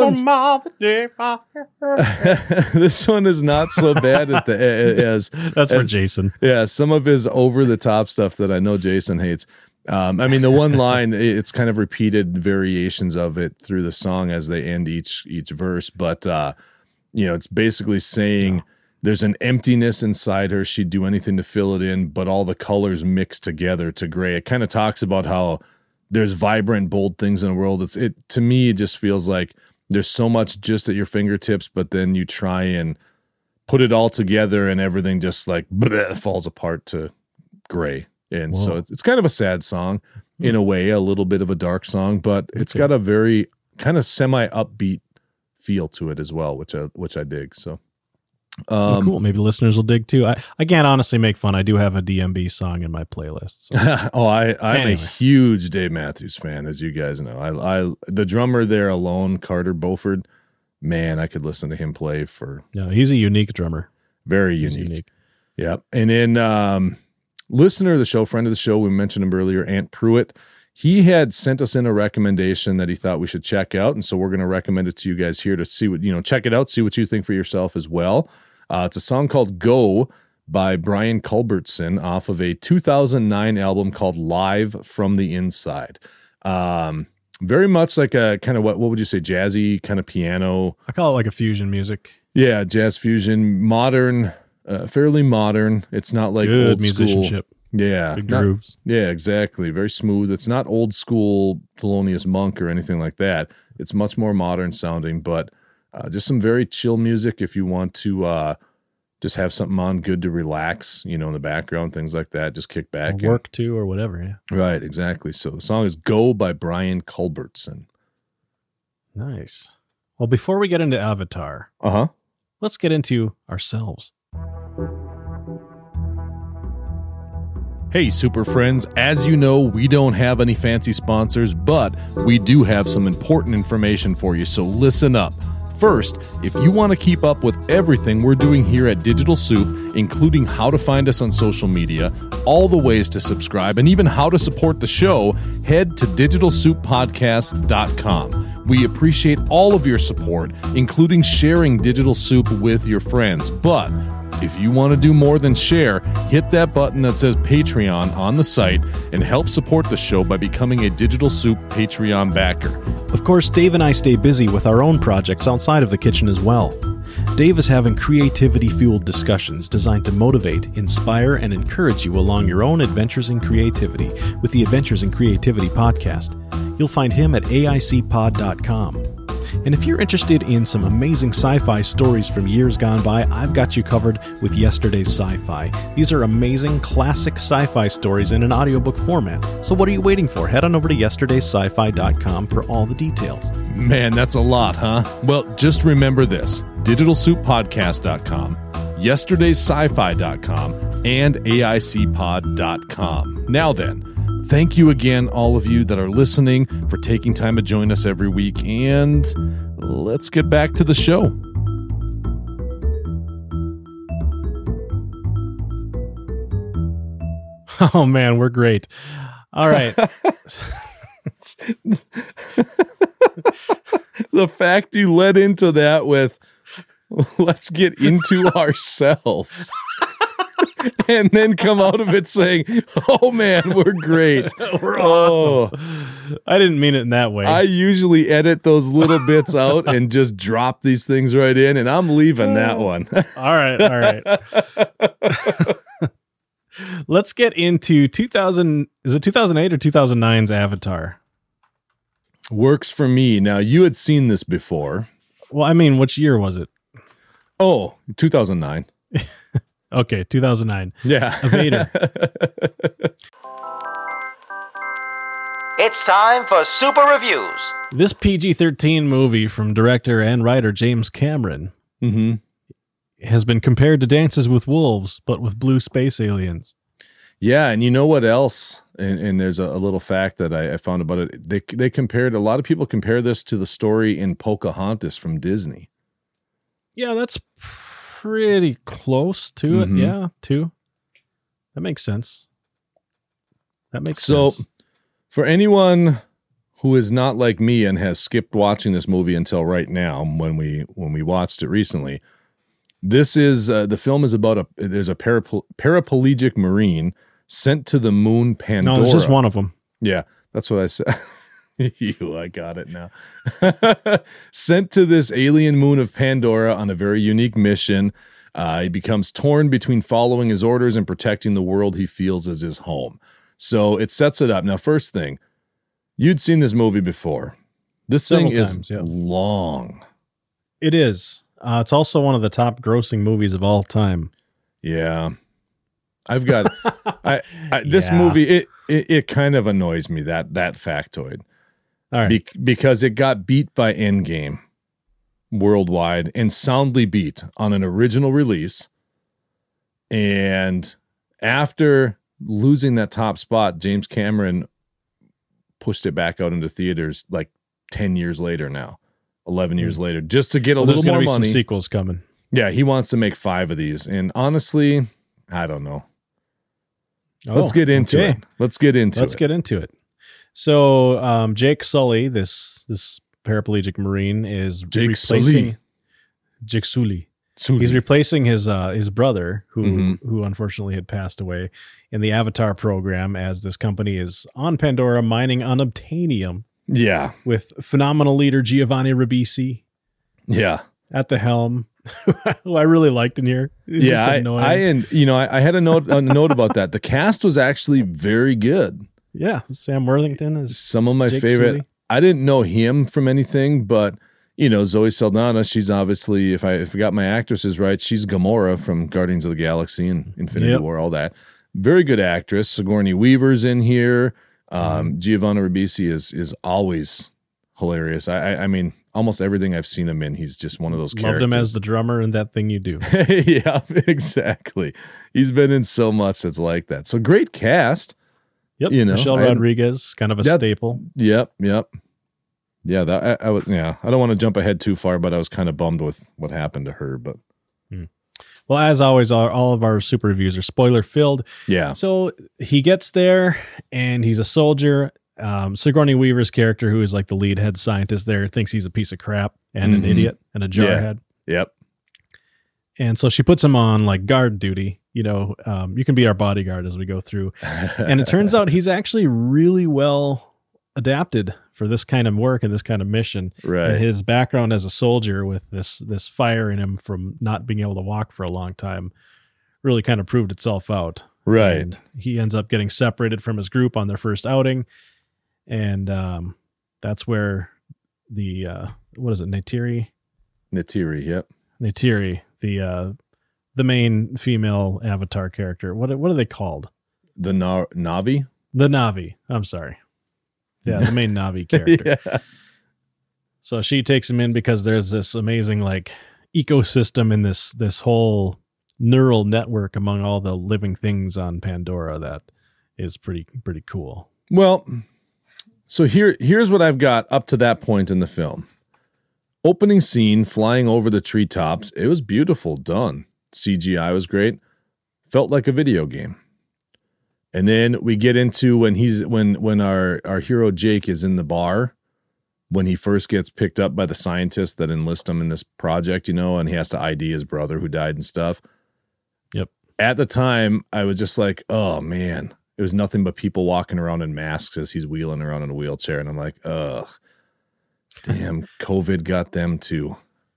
one is not so bad as that's for Jason. Yeah, some of his over the top stuff that I know Jason hates. The one line, it's kind of repeated variations of it through the song as they end each verse, but it's basically saying. There's an emptiness inside her. She'd do anything to fill it in, but all the colors mix together to gray. It kind of talks about how there's vibrant, bold things in the world. To me, it just feels like there's so much just at your fingertips, but then you try and put it all together and everything just like falls apart to gray. And so it's kind of a sad song in a way, a little bit of a dark song, but it's got a very kind of semi-upbeat feel to it as well, which I dig. So. Cool. Maybe listeners will dig too. I can't honestly make fun. I do have a DMB song in my playlist. So. I'm a huge Dave Matthews fan, as you guys know. I the drummer there alone, Carter Beauford, man, I could listen to him play for. Yeah, he's a unique drummer. Very unique. Yep. And then listener of the show, friend of the show, we mentioned him earlier, Ant Pruitt. He had sent us in a recommendation that he thought we should check out, and so we're going to recommend it to you guys here to see what, check it out, see what you think for yourself as well. It's a song called Go by Brian Culbertson off of a 2009 album called Live from the Inside. Very much like a kind of what would you say, jazzy kind of piano. I call it like a fusion music. Yeah, jazz fusion, modern, fairly modern. It's not like good old musicianship. School. Yeah. Good grooves. Yeah, exactly. Very smooth. It's not old school Thelonious Monk or anything like that. It's much more modern sounding, but just some very chill music if you want to just have something on good to relax, in the background, things like that. Just kick back. Or work too or whatever, yeah. Right, exactly. So the song is Go by Brian Culbertson. Nice. Well, before we get into Avatar, let's get into ourselves. Hey, super friends. As you know, we don't have any fancy sponsors, but we do have some important information for you, so listen up. First, if you want to keep up with everything we're doing here at Digital Soup, including how to find us on social media, all the ways to subscribe, and even how to support the show, head to digitalsouppodcast.com. We appreciate all of your support, including sharing Digital Soup with your friends. But if you want to do more than share, hit that button that says Patreon on the site and help support the show by becoming a Digital Soup Patreon backer. Of course, Dave and I stay busy with our own projects outside of the kitchen as well. Dave is having creativity-fueled discussions designed to motivate, inspire, and encourage you along your own adventures in creativity with the Adventures in Creativity podcast. You'll find him at aicpod.com. And if you're interested in some amazing sci-fi stories from years gone by, I've got you covered with Yesterday's Sci-Fi. These are amazing classic sci-fi stories in an audiobook format. So what are you waiting for? Head on over to yesterdayssci-fi.com for all the details. Man, that's a lot, huh? Well, just remember this. DigitalSoupPodcast.com, Yesterday'sSci-Fi.com, and AICPod.com. Now then, thank you again, all of you that are listening, for taking time to join us every week, and let's get back to the show. Oh, man, we're great. All right. The fact you led into that with, let's get into ourselves. And then come out of it saying, oh man, we're great. We're awesome. I didn't mean it in that way. I usually edit those little bits out and just drop these things right in, and I'm leaving that one. All right. Let's get into 2008 or 2009's Avatar? Works for me. Now, you had seen this before. Well, I mean, which year was it? Oh, 2009. Okay, 2009. Yeah. A Vader. It's time for Super Reviews. This PG-13 movie from director and writer James Cameron has been compared to Dances with Wolves, but with blue space aliens. Yeah, and you know what else? And there's a little fact that I found about it. They compared, a lot of people compare this to the story in Pocahontas from Disney. Yeah, that's pretty close to it. Yeah, too. That makes sense. So, for anyone who is not like me and has skipped watching this movie until right now, when we watched it recently, this is the film is about there's a paraplegic Marine sent to the moon Pandora. No, it's just one of them. Yeah, that's what I said. I got it now. Sent to this alien moon of Pandora on a very unique mission. He becomes torn between following his orders and protecting the world he feels as his home. So it sets it up. Now, first thing, you'd seen this movie before. This thing is long. It is. It's also one of the top grossing movies of all time. Yeah. I've got this movie. It kind of annoys me, that factoid. All right. Because it got beat by Endgame worldwide and soundly beat on an original release. And after losing that top spot, James Cameron pushed it back out into theaters like 10 years later now, 11 years later, just to get a little more money. There's going to be some sequels coming. Yeah, he wants to make 5 of these. And honestly, I don't know. Let's get into it. Let's get into it. So Jake Sully, this paraplegic Marine, is replacing Jake Sully. He's replacing his brother, who unfortunately had passed away in the Avatar program, as this company is on Pandora mining unobtainium. Yeah, with phenomenal leader Giovanni Ribisi. Yeah, at the helm. Who I really liked in here. I had a note about that. The cast was actually very good. Yeah, Sam Worthington is some of my Jake favorite. Sully. I didn't know him from anything, but Zoe Saldana, she's obviously, if I got my actresses right, she's Gamora from Guardians of the Galaxy and Infinity War, all that. Very good actress. Sigourney Weaver's in here. Giovanni Ribisi is always hilarious. I mean, almost everything I've seen him in, he's just one of those characters. Loved him as the drummer in That Thing You Do. Yeah, exactly. He's been in so much that's like that. So great cast. Yep. Michelle Rodriguez, kind of a staple. Yep. Yeah, that I was. Yeah, I don't want to jump ahead too far, but I was kind of bummed with what happened to her. But well, as always, all of our super reviews are spoiler filled. Yeah. So he gets there, and he's a soldier. Sigourney Weaver's character, who is like the lead head scientist there, thinks he's a piece of crap and an idiot and a jarhead. Yep. And so she puts him on like guard duty. You can be our bodyguard as we go through. And it turns out he's actually really well adapted for this kind of work and this kind of mission. Right. And his background as a soldier with this fire in him from not being able to walk for a long time really kind of proved itself out. Right. And he ends up getting separated from his group on their first outing. And that's where the what is it, Neytiri, yep. Neytiri, the main female Avatar character. What are they called? The Na'vi? The Na'vi. I'm sorry. Yeah, the main Na'vi character. Yeah. So she takes him in because there's this amazing like ecosystem in this whole neural network among all the living things on Pandora that is pretty cool. Well, so here's what I've got up to that point in the film. Opening scene, flying over the treetops. It was beautiful, done. CGI was great. Felt like a video game. And then we get into when our hero Jake is in the bar, when he first gets picked up by the scientists that enlist him in this project, and he has to ID his brother who died and stuff. Yep. At the time, I was just like, oh man, it was nothing but people walking around in masks as he's wheeling around in a wheelchair. And I'm like, ugh, damn, COVID got them too.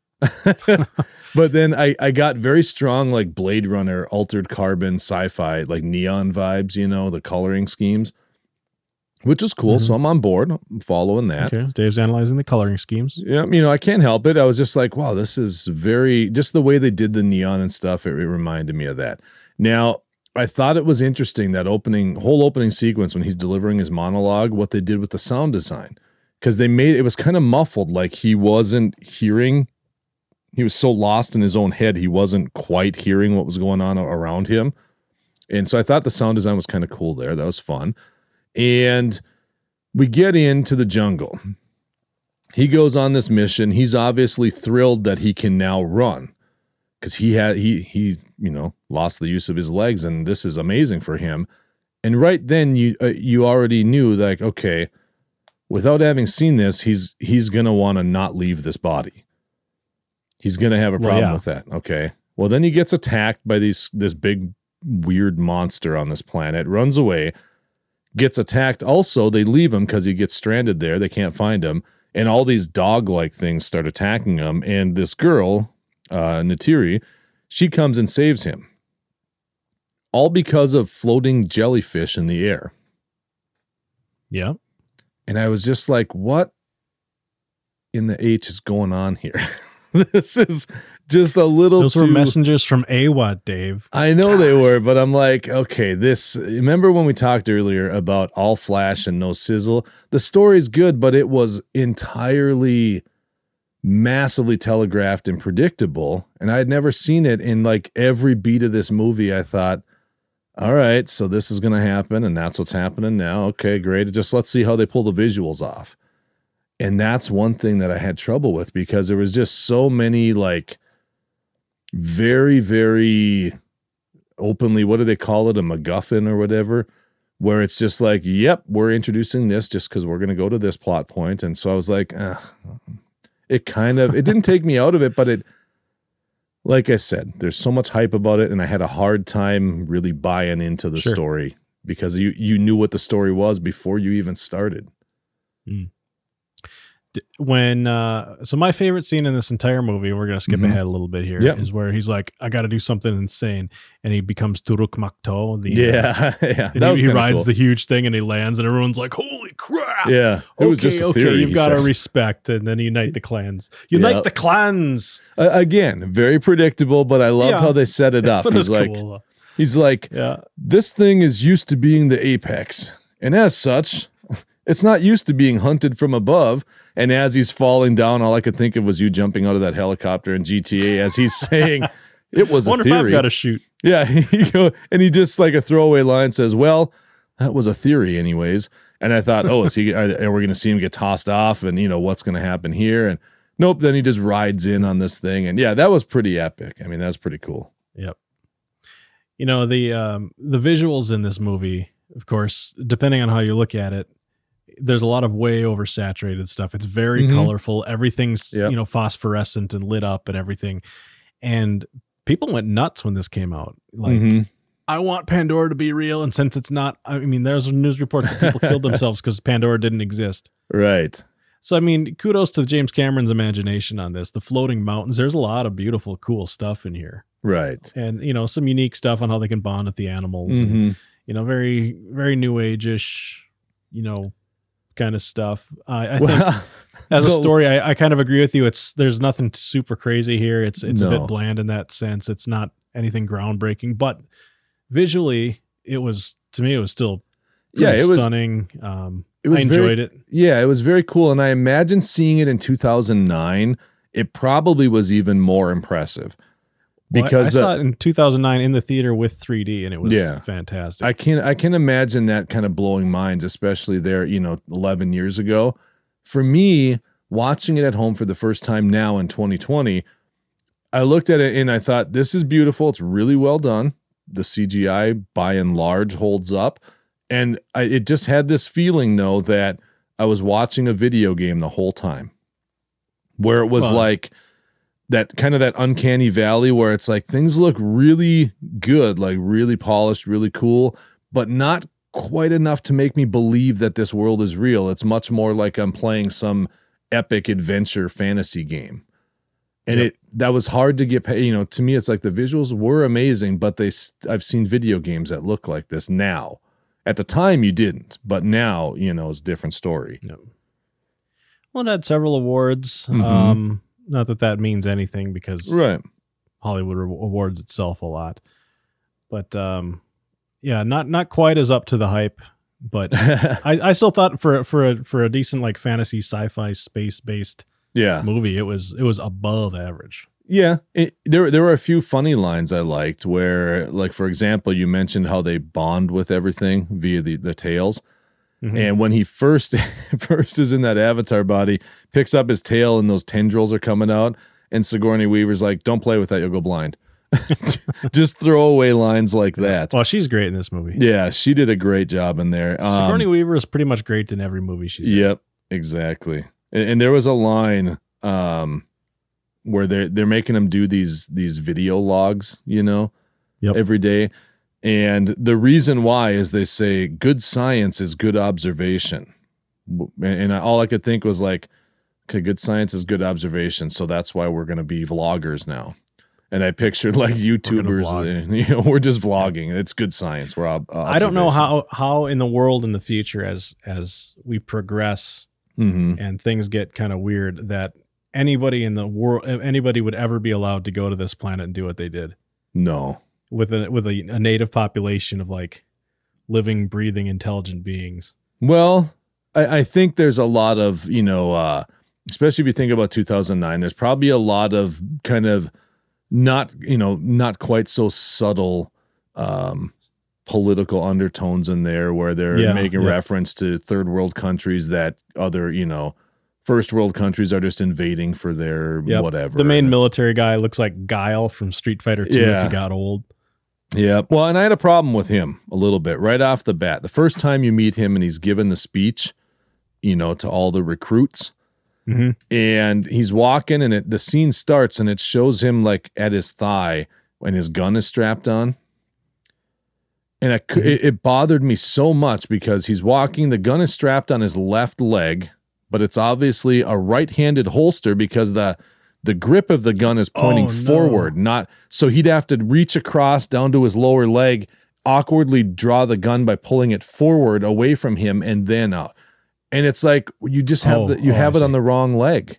But then I got very strong like Blade Runner, Altered Carbon, sci-fi, like neon vibes, the coloring schemes, which is cool. So I'm on board. I'm following that. Okay. Dave's analyzing the coloring schemes. Yeah, I can't help it. I was just like, wow, this is just the way they did the neon and stuff. It reminded me of that. Now, I thought it was interesting that whole opening sequence when he's delivering his monologue, what they did with the sound design, because it was kind of muffled, like he wasn't hearing. He was so lost in his own head, he wasn't quite hearing what was going on around him. And so I thought the sound design was kind of cool there. That was fun. And we get into the jungle. He goes on this mission. He's obviously thrilled that he can now run because he lost the use of his legs, and this is amazing for him. And right then you already knew, like, okay, without having seen this, he's going to want to not leave this body. He's going to have a problem with that. Okay. Well, then he gets attacked by this big weird monster on this planet, runs away, gets attacked. Also, they leave him because he gets stranded there. They can't find him. And all these dog-like things start attacking him. And this girl, Neytiri, she comes and saves him. All because of floating jellyfish in the air. Yeah. And I was just like, what in the H is going on here? This is just a little Those were messengers from AWAT, Dave. I know they were, but I'm like, okay, remember when we talked earlier about all flash and no sizzle? The story's good, but it was entirely massively telegraphed and predictable, and I had never seen it. In like every beat of this movie, I thought, all right, so this is going to happen, and that's what's happening now. Okay, great. Just let's see how they pull the visuals off. And that's one thing that I had trouble with, because there was just so many like very, very openly, what do they call it? A MacGuffin or whatever, where it's just like, yep, we're introducing this just because we're going to go to this plot point. And so I was like, it didn't take me out of it, but it, like I said, there's so much hype about it. And I had a hard time really buying into the story, because you knew what the story was before you even started. So my favorite scene in this entire movie, we're going to skip ahead a little bit here, is where he's like, I got to do something insane. And he becomes Turuk Makto. He rides cool. the huge thing and he lands and everyone's like, holy crap. Yeah. It was just a theory, you've got to respect. And then unite the clans. Unite the clans. Again, very predictable, but I loved how they set it up. He's like, this thing is used to being the apex. And as such, it's not used to being hunted from above. And as he's falling down, all I could think of was you jumping out of that helicopter in GTA as he's saying it was a theory. Wonder if I've got to shoot. Yeah. And he just like a throwaway line says, well, that was a theory anyways. And I thought, are we going to see him get tossed off and, what's going to happen here? And nope. Then he just rides in on this thing. And yeah, that was pretty epic. I mean, that's pretty cool. Yep. The visuals in this movie, of course, depending on how you look at it, there's a lot of way oversaturated stuff. It's very colorful. Everything's, phosphorescent and lit up and everything. And people went nuts when this came out. Like, I want Pandora to be real. And since it's not, I mean, there's news reports that people killed themselves because Pandora didn't exist. Right. So, I mean, kudos to James Cameron's imagination on this. The floating mountains, there's a lot of beautiful, cool stuff in here. Right. And, some unique stuff on how they can bond with the animals. And, very, very new age-ish, kind of stuff. I think as a story, I kind of agree with you. There's nothing super crazy here. It's a bit bland in that sense. It's not anything groundbreaking, but visually it was still stunning. I enjoyed it. Yeah, it was very cool. And I imagine seeing it in 2009, it probably was even more impressive. Because I saw it in 2009 in the theater with 3D, and it was fantastic. I can imagine that kind of blowing minds, especially there, 11 years ago. For me, watching it at home for the first time now in 2020, I looked at it and I thought, this is beautiful. It's really well done. The CGI, by and large, holds up. And it just had this feeling, though, that I was watching a video game the whole time, where it was like that kind of that uncanny valley where it's like things look really good, like really polished, really cool, but not quite enough to make me believe that this world is real. It's much more like I'm playing some epic adventure fantasy game. And that was hard to get, to me, it's like the visuals were amazing, but I've seen video games that look like this now. At the time you didn't, but now, it's a different story. Yep. Well, it had several awards. Not that means anything because Hollywood awards itself a lot, but not quite as up to the hype. But I still thought for a decent like fantasy sci-fi space based movie, it was above average. Yeah, there were a few funny lines I liked where, like, for example, you mentioned how they bond with everything via the tails. And when he first is in that avatar body, picks up his tail and those tendrils are coming out, and Sigourney Weaver's like, don't play with that, you'll go blind. Just throw away lines like that. Well, she's great in this movie. Yeah, she did a great job in there. Sigourney Weaver is pretty much great in every movie she's in. Yep, exactly. And there was a line where they're making him do these video logs, every day. And the reason why is they say good science is good observation. And all I could think was like, okay, good science is good observation. So that's why we're going to be vloggers now. And I pictured like YouTubers, we're just vlogging. It's good science. I don't know how in the world in the future, as we progress and things get kind of weird, that anybody in the world, anybody would ever be allowed to go to this planet and do what they did. No. With a native population of like living, breathing, intelligent beings. Well, I think there's a lot of, especially if you think about 2009, there's probably a lot of kind of not quite so subtle political undertones in there where they're making reference to third world countries that other, first world countries are just invading for their whatever. The main military guy looks like Guile from Street Fighter 2 if he got old. Yeah. Well, and I had a problem with him a little bit right off the bat. The first time you meet him and he's given the speech, to all the recruits, and he's walking and the scene starts and it shows him like at his thigh when his gun is strapped on. And it bothered me so much because he's walking, the gun is strapped on his left leg, but it's obviously a right-handed holster because the grip of the gun is pointing forward, not so he'd have to reach across down to his lower leg, awkwardly draw the gun by pulling it forward away from him and then out. And it's like you just have have it on the wrong leg.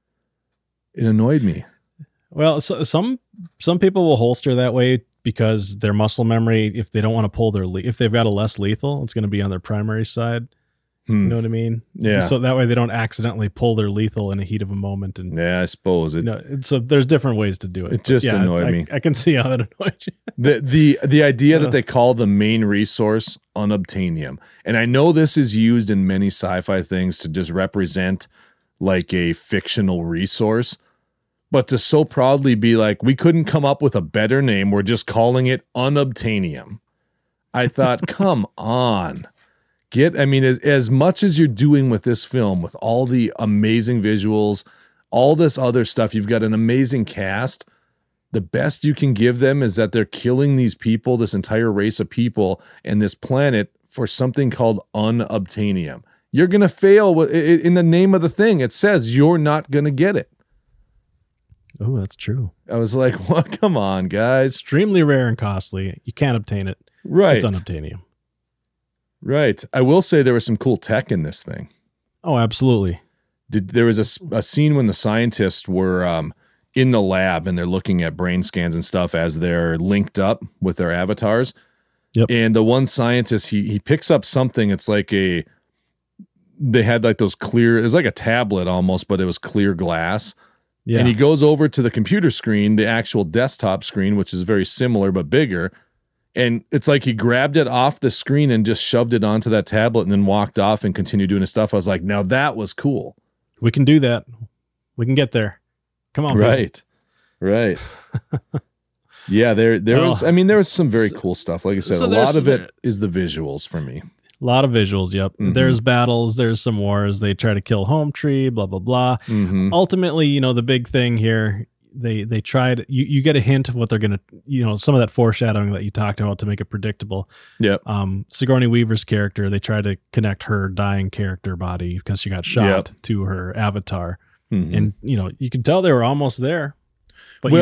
It annoyed me. Well, so some people will holster that way because their muscle memory, if they don't want to pull if they've got a less lethal, it's going to be on their primary side. You know what I mean? Yeah. So that way they don't accidentally pull their lethal in the heat of a moment. And yeah, I suppose it. So there's different ways to do it. It just annoyed me. I can see how that annoyed you. The idea that they call the main resource unobtainium, and I know this is used in many sci-fi things to just represent like a fictional resource, but to so proudly be like, we couldn't come up with a better name, we're just calling it unobtainium. I thought, come on. As much as you're doing with this film, with all the amazing visuals, all this other stuff, you've got an amazing cast. The best you can give them is that they're killing these people, this entire race of people, and this planet for something called unobtainium. You're going to fail in the name of the thing. It says you're not going to get it. Oh, that's true. I was like, what? Come on, guys. Extremely rare and costly. You can't obtain it. Right. It's unobtainium. Right. I will say there was some cool tech in this thing. Oh, absolutely. There was a scene when the scientists were in the lab and they're looking at brain scans and stuff as they're linked up with their avatars. Yep. And the one scientist, he picks up something. It's like they had like those clear, it was like a tablet almost, but it was clear glass. Yeah. And he goes over to the computer screen, the actual desktop screen, which is very similar but bigger. And it's like he grabbed it off the screen and just shoved it onto that tablet and then walked off and continued doing his stuff. I was like, now that was cool. We can do that. We can get there. Come on. Right. People. Right. Yeah, there was some very cool stuff. Like I said, a lot of it is the visuals for me. A lot of visuals, yep. Mm-hmm. There's battles, there's some wars. They try to kill Home Tree, blah, blah, blah. Mm-hmm. Ultimately, the big thing here, they tried, you get a hint of what they're going to, some of that foreshadowing that you talked about to make it predictable. Yep. Sigourney Weaver's character, they tried to connect her dying character body because she got shot to her avatar. Mm-hmm. And, you can tell they were almost there. But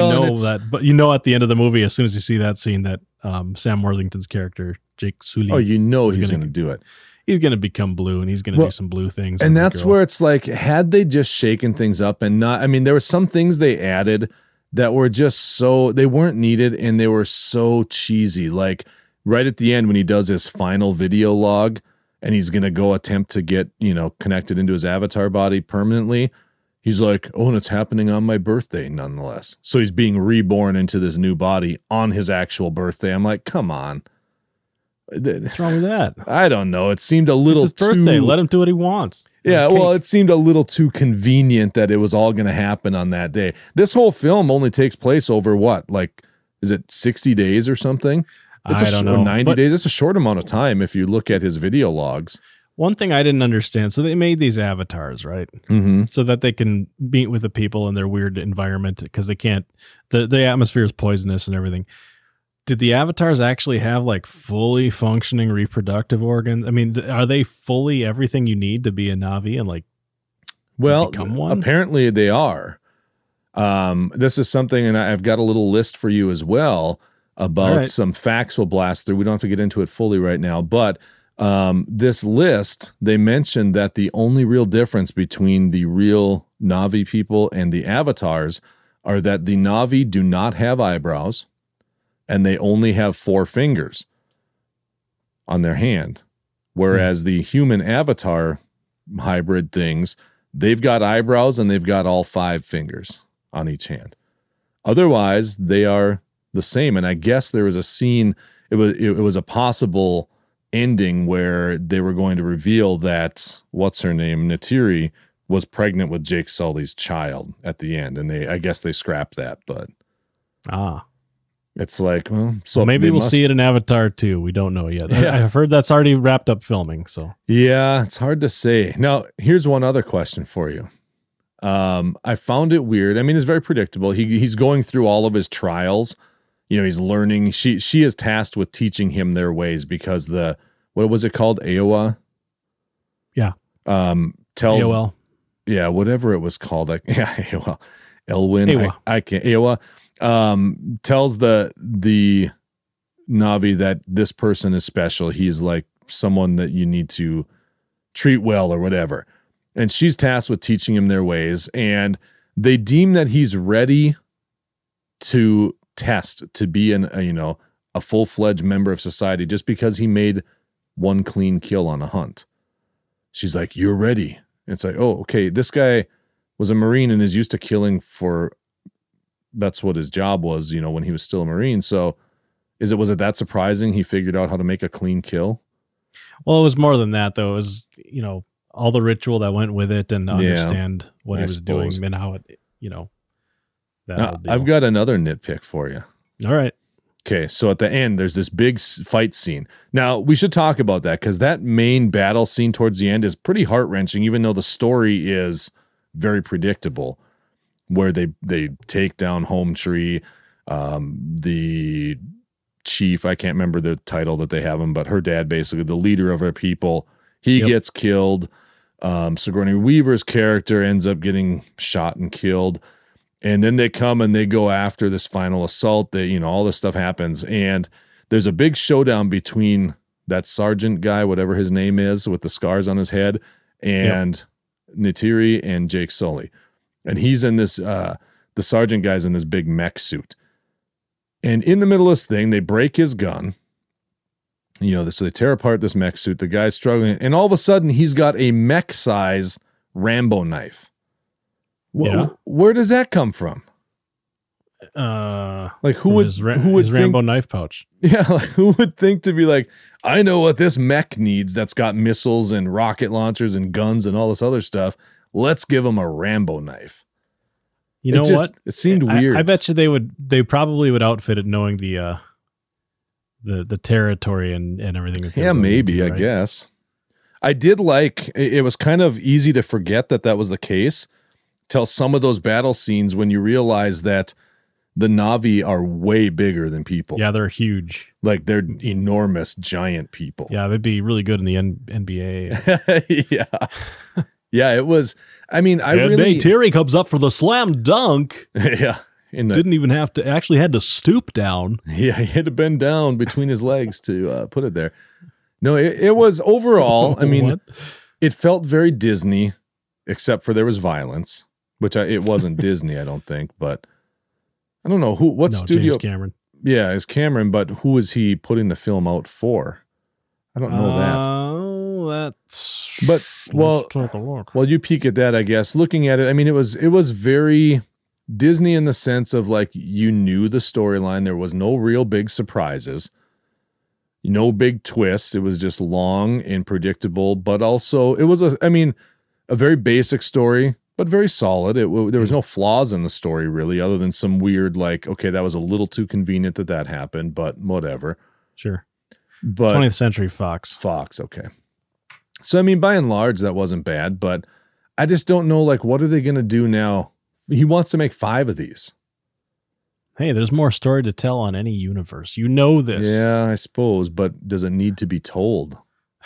at the end of the movie, as soon as you see that scene, that Sam Worthington's character, Jake Sully. Oh, he's going to do it. He's going to become blue, and he's going to do some blue things. And that's where it's like, had they just shaken things up and not, there were some things they added that were just they weren't needed, and they were so cheesy. Like right at the end when he does his final video log, and he's going to go attempt to get, connected into his avatar body permanently. He's like, oh, and it's happening on my birthday nonetheless. So he's being reborn into this new body on his actual birthday. I'm like, come on. What's wrong with that? I don't know. It seemed a little it's his birthday. Let him do what he wants. Yeah, well, it seemed a little too convenient that it was all going to happen on that day. This whole film only takes place over what? Like, is it 60 days or something? I don't know. 90 days. It's a short amount of time if you look at his video logs. One thing I didn't understand, so they made these avatars, right? Mm-hmm. So that they can meet with the people in their weird environment because they can't, the atmosphere is poisonous and everything. Did the avatars actually have like fully functioning reproductive organs? Are they fully everything you need to be a Na'vi and like become one? Apparently they are. This is something, and I've got a little list for you as well about some facts we'll blast through. We don't have to get into it fully right now, but this list, they mentioned that the only real difference between the real Na'vi people and the avatars are that the Na'vi do not have eyebrows and they only have 4 fingers on their hand. Whereas the human avatar hybrid things, they've got eyebrows and they've got all 5 fingers on each hand. Otherwise, they are the same. And I guess there was a scene, it was a possible ending where they were going to reveal that what's her name, Neytiri, was pregnant with Jake Sully's child at the end, and I guess they scrapped that. But it's like, so maybe we'll see it in Avatar 2. We don't know yet. Yeah. I've heard that's already wrapped up filming. So yeah, it's hard to say. Now, here's one other question for you. I found it weird. It's very predictable. He's going through all of his trials. He's learning. She is tasked with teaching him their ways because what was it called? AOA? Yeah. Tells AOL. whatever it was called. Like, well, Elwyn, Eywa. I can't. Eywa tells the Na'vi that this person is special. He's like someone that you need to treat well or whatever. And she's tasked with teaching him their ways. And they deem that he's ready to test, to be a full-fledged member of society just because he made one clean kill on a hunt. She's like, you're ready. It's like, oh, okay. This guy was a Marine and is used to killing that's what his job was, when he was still a Marine. So was it that surprising he figured out how to make a clean kill? Well, it was more than that, though. It was, all the ritual that went with it and understand what he was doing and how it, that I've got another nitpick for you. All right. Okay, so at the end, there's this big fight scene. Now, we should talk about that because that main battle scene towards the end is pretty heart-wrenching, even though the story is very predictable, where they take down Home Tree, the chief, I can't remember the title that they have him, but her dad, basically the leader of her people, he gets killed. Sigourney Weaver's character ends up getting shot and killed. And then they come and they go after this final assault. All this stuff happens. And there's a big showdown between that sergeant guy, whatever his name is, with the scars on his head, and Neytiri and Jake Sully. And he's in this, the sergeant guy's in this big mech suit. And in the middle of this thing, they break his gun. So they tear apart this mech suit. The guy's struggling. And all of a sudden, he's got a mech-size Rambo knife. Where does that come from? Like who would his think, Rambo knife pouch? Yeah, like who would think to be like, I know what this mech needs that's got missiles and rocket launchers and guns and all this other stuff. Let's give him a Rambo knife. What? It seemed weird. I bet you they probably would outfit it knowing the territory and everything. Yeah, maybe, right? I guess. I did like, it was kind of easy to forget that was the case till some of those battle scenes when you realize that the Na'vi are way bigger than people. Yeah, they're huge. Like they're enormous, giant people. Yeah, they'd be really good in the NBA. Yeah. Yeah, it was, Neytiri comes up for the slam dunk. Yeah. Didn't even had to stoop down. Yeah, he had to bend down between his legs to put it there. No, it was overall, it felt very Disney, except for there was violence, which it wasn't Disney, I don't think, but I don't know what studio. James Cameron. Yeah, it's Cameron, but who is he putting the film out for? I don't know that. Let's take a look. Well, you peek at that, I guess. Looking at it, it was very Disney in the sense of like you knew the storyline. There was no real big surprises, no big twists. It was just long and predictable, but also it was a very basic story, but very solid. There was no flaws in the story really, other than some weird okay, that was a little too convenient that happened, but whatever. Sure. But 20th Century Fox, okay. So, by and large, that wasn't bad, but I just don't know, what are they going to do now? He wants to make 5 of these. Hey, there's more story to tell on any universe. You know this. Yeah, I suppose, but does it need to be told?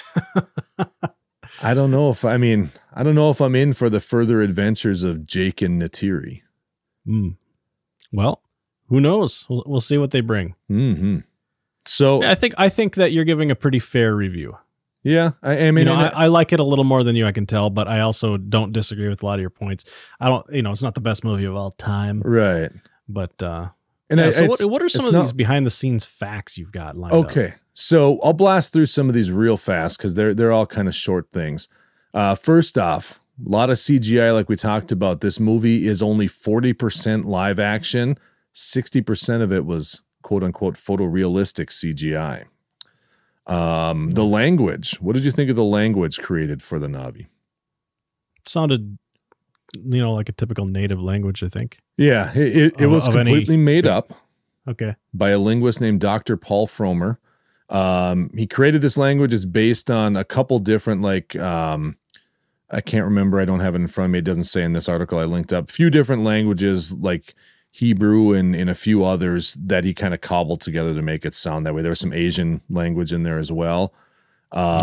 I don't know if I'm in for the further adventures of Jake and Neytiri. Well, who knows? We'll see what they bring. Mm-hmm. So I think that you're giving a pretty fair review. Yeah, I like it a little more than you, I can tell, but I also don't disagree with a lot of your points. I don't, it's not the best movie of all time, right? But so what are some of these behind the scenes facts you've got lined up? Okay, so I'll blast through some of these real fast because they're all kind of short things. First off, a lot of CGI, like we talked about. This movie is only 40% live action. 60% of it was quote unquote photorealistic CGI. The language. What did you think of the language created for the Na'vi? Sounded, like a typical native language, I think. Yeah, it was completely made up. Okay. By a linguist named Dr. Paul Fromer. He created this language. It's based on a couple different, I can't remember. I don't have it in front of me. It doesn't say in this article I linked up. A few different languages like Hebrew and a few others that he kind of cobbled together to make it sound that way. There was some Asian language in there as well. Okay.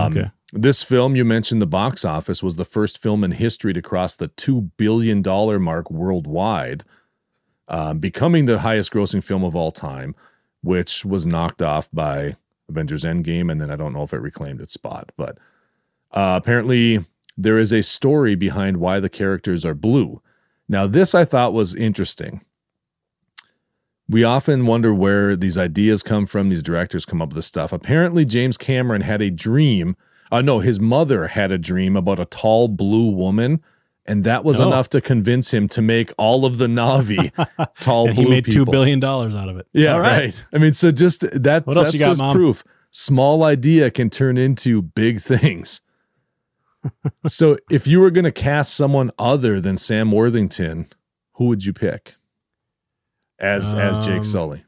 This film, you mentioned the box office, was the first film in history to cross the $2 billion mark worldwide, becoming the highest grossing film of all time, which was knocked off by Avengers Endgame, and then I don't know if it reclaimed its spot. But apparently there is a story behind why the characters are blue. Now, this I thought was interesting. We often wonder where these ideas come from, these directors come up with this stuff. Apparently, James Cameron had a dream. His mother had a dream about a tall blue woman, and that was enough to convince him to make all of the Na'vi tall blue people. He made $2 billion out of it. Yeah, right. I mean, so just that's just proof. Small idea can turn into big things. So if you were going to cast someone other than Sam Worthington, who would you pick as Jake Sully?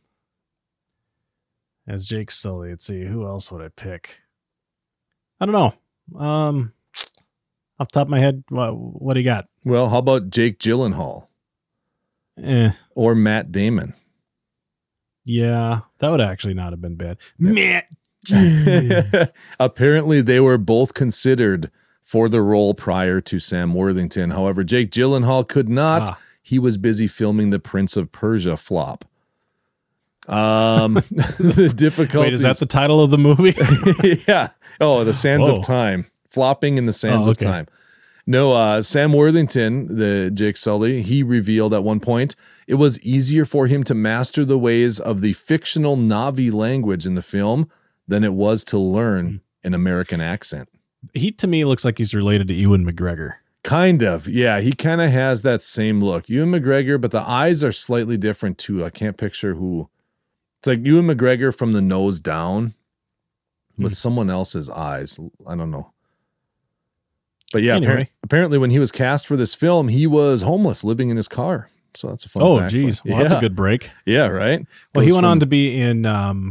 As Jake Sully, let's see, who else would I pick? I don't know. Off the top of my head, what do you got? Well, how about Jake Gyllenhaal? Or Matt Damon? Yeah, that would actually not have been bad. Yeah. Matt. Apparently, they were both considered for the role prior to Sam Worthington. However, Jake Gyllenhaal could not. He was busy filming the Prince of Persia flop. The difficulties. Wait, is that the title of the movie? Yeah. Oh, The Sands of Time. Flopping in the Sands of Time. No, Sam Worthington, the Jake Sully, he revealed at one point it was easier for him to master the ways of the fictional Na'vi language in the film than it was to learn an American accent. He, to me, looks like he's related to Ewan McGregor. Kind of. Yeah, he kind of has that same look. Ewan McGregor, but the eyes are slightly different too. I can't picture who. It's like Ewan McGregor from the nose down with someone else's eyes. I don't know. But yeah, anyway. Apparently when he was cast for this film, he was homeless, living in his car. So that's a fun fact. Oh, geez. Well, that's a good break. Yeah, right? Well, he went on to be in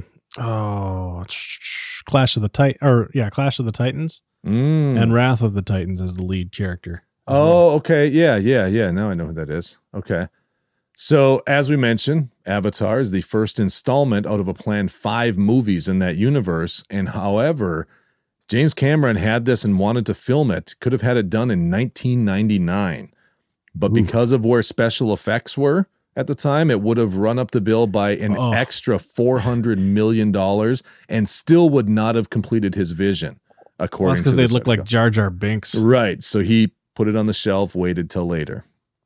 Clash of the Titans and Wrath of the Titans as the lead character. Oh, okay. Yeah. Now I know who that is. Okay. So, as we mentioned, Avatar is the first installment out of a planned 5 movies in that universe. And however, James Cameron had this and wanted to film it, could have had it done in 1999. But because of where special effects were at the time, it would have run up the bill by an extra $400 million and still would not have completed his vision, according to because they'd look like Jar Jar Binks. Right. So he put it on the shelf, waited till later.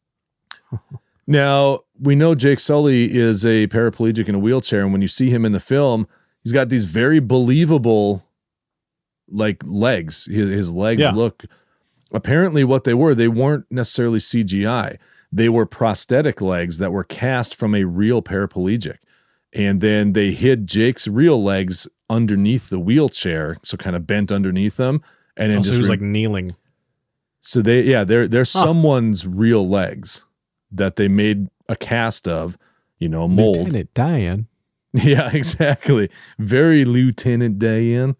Now, we know Jake Sully is a paraplegic in a wheelchair, and when you see him in the film, he's got these very believable legs. His legs look, apparently what they weren't necessarily CGI. They were prosthetic legs that were cast from a real paraplegic. And then they hid Jake's real legs underneath the wheelchair, so kind of bent underneath them. And then so he was like kneeling. So they're someone's real legs that they made a cast of, mold. Lieutenant Dan. Yeah, exactly. Very Lieutenant Dan.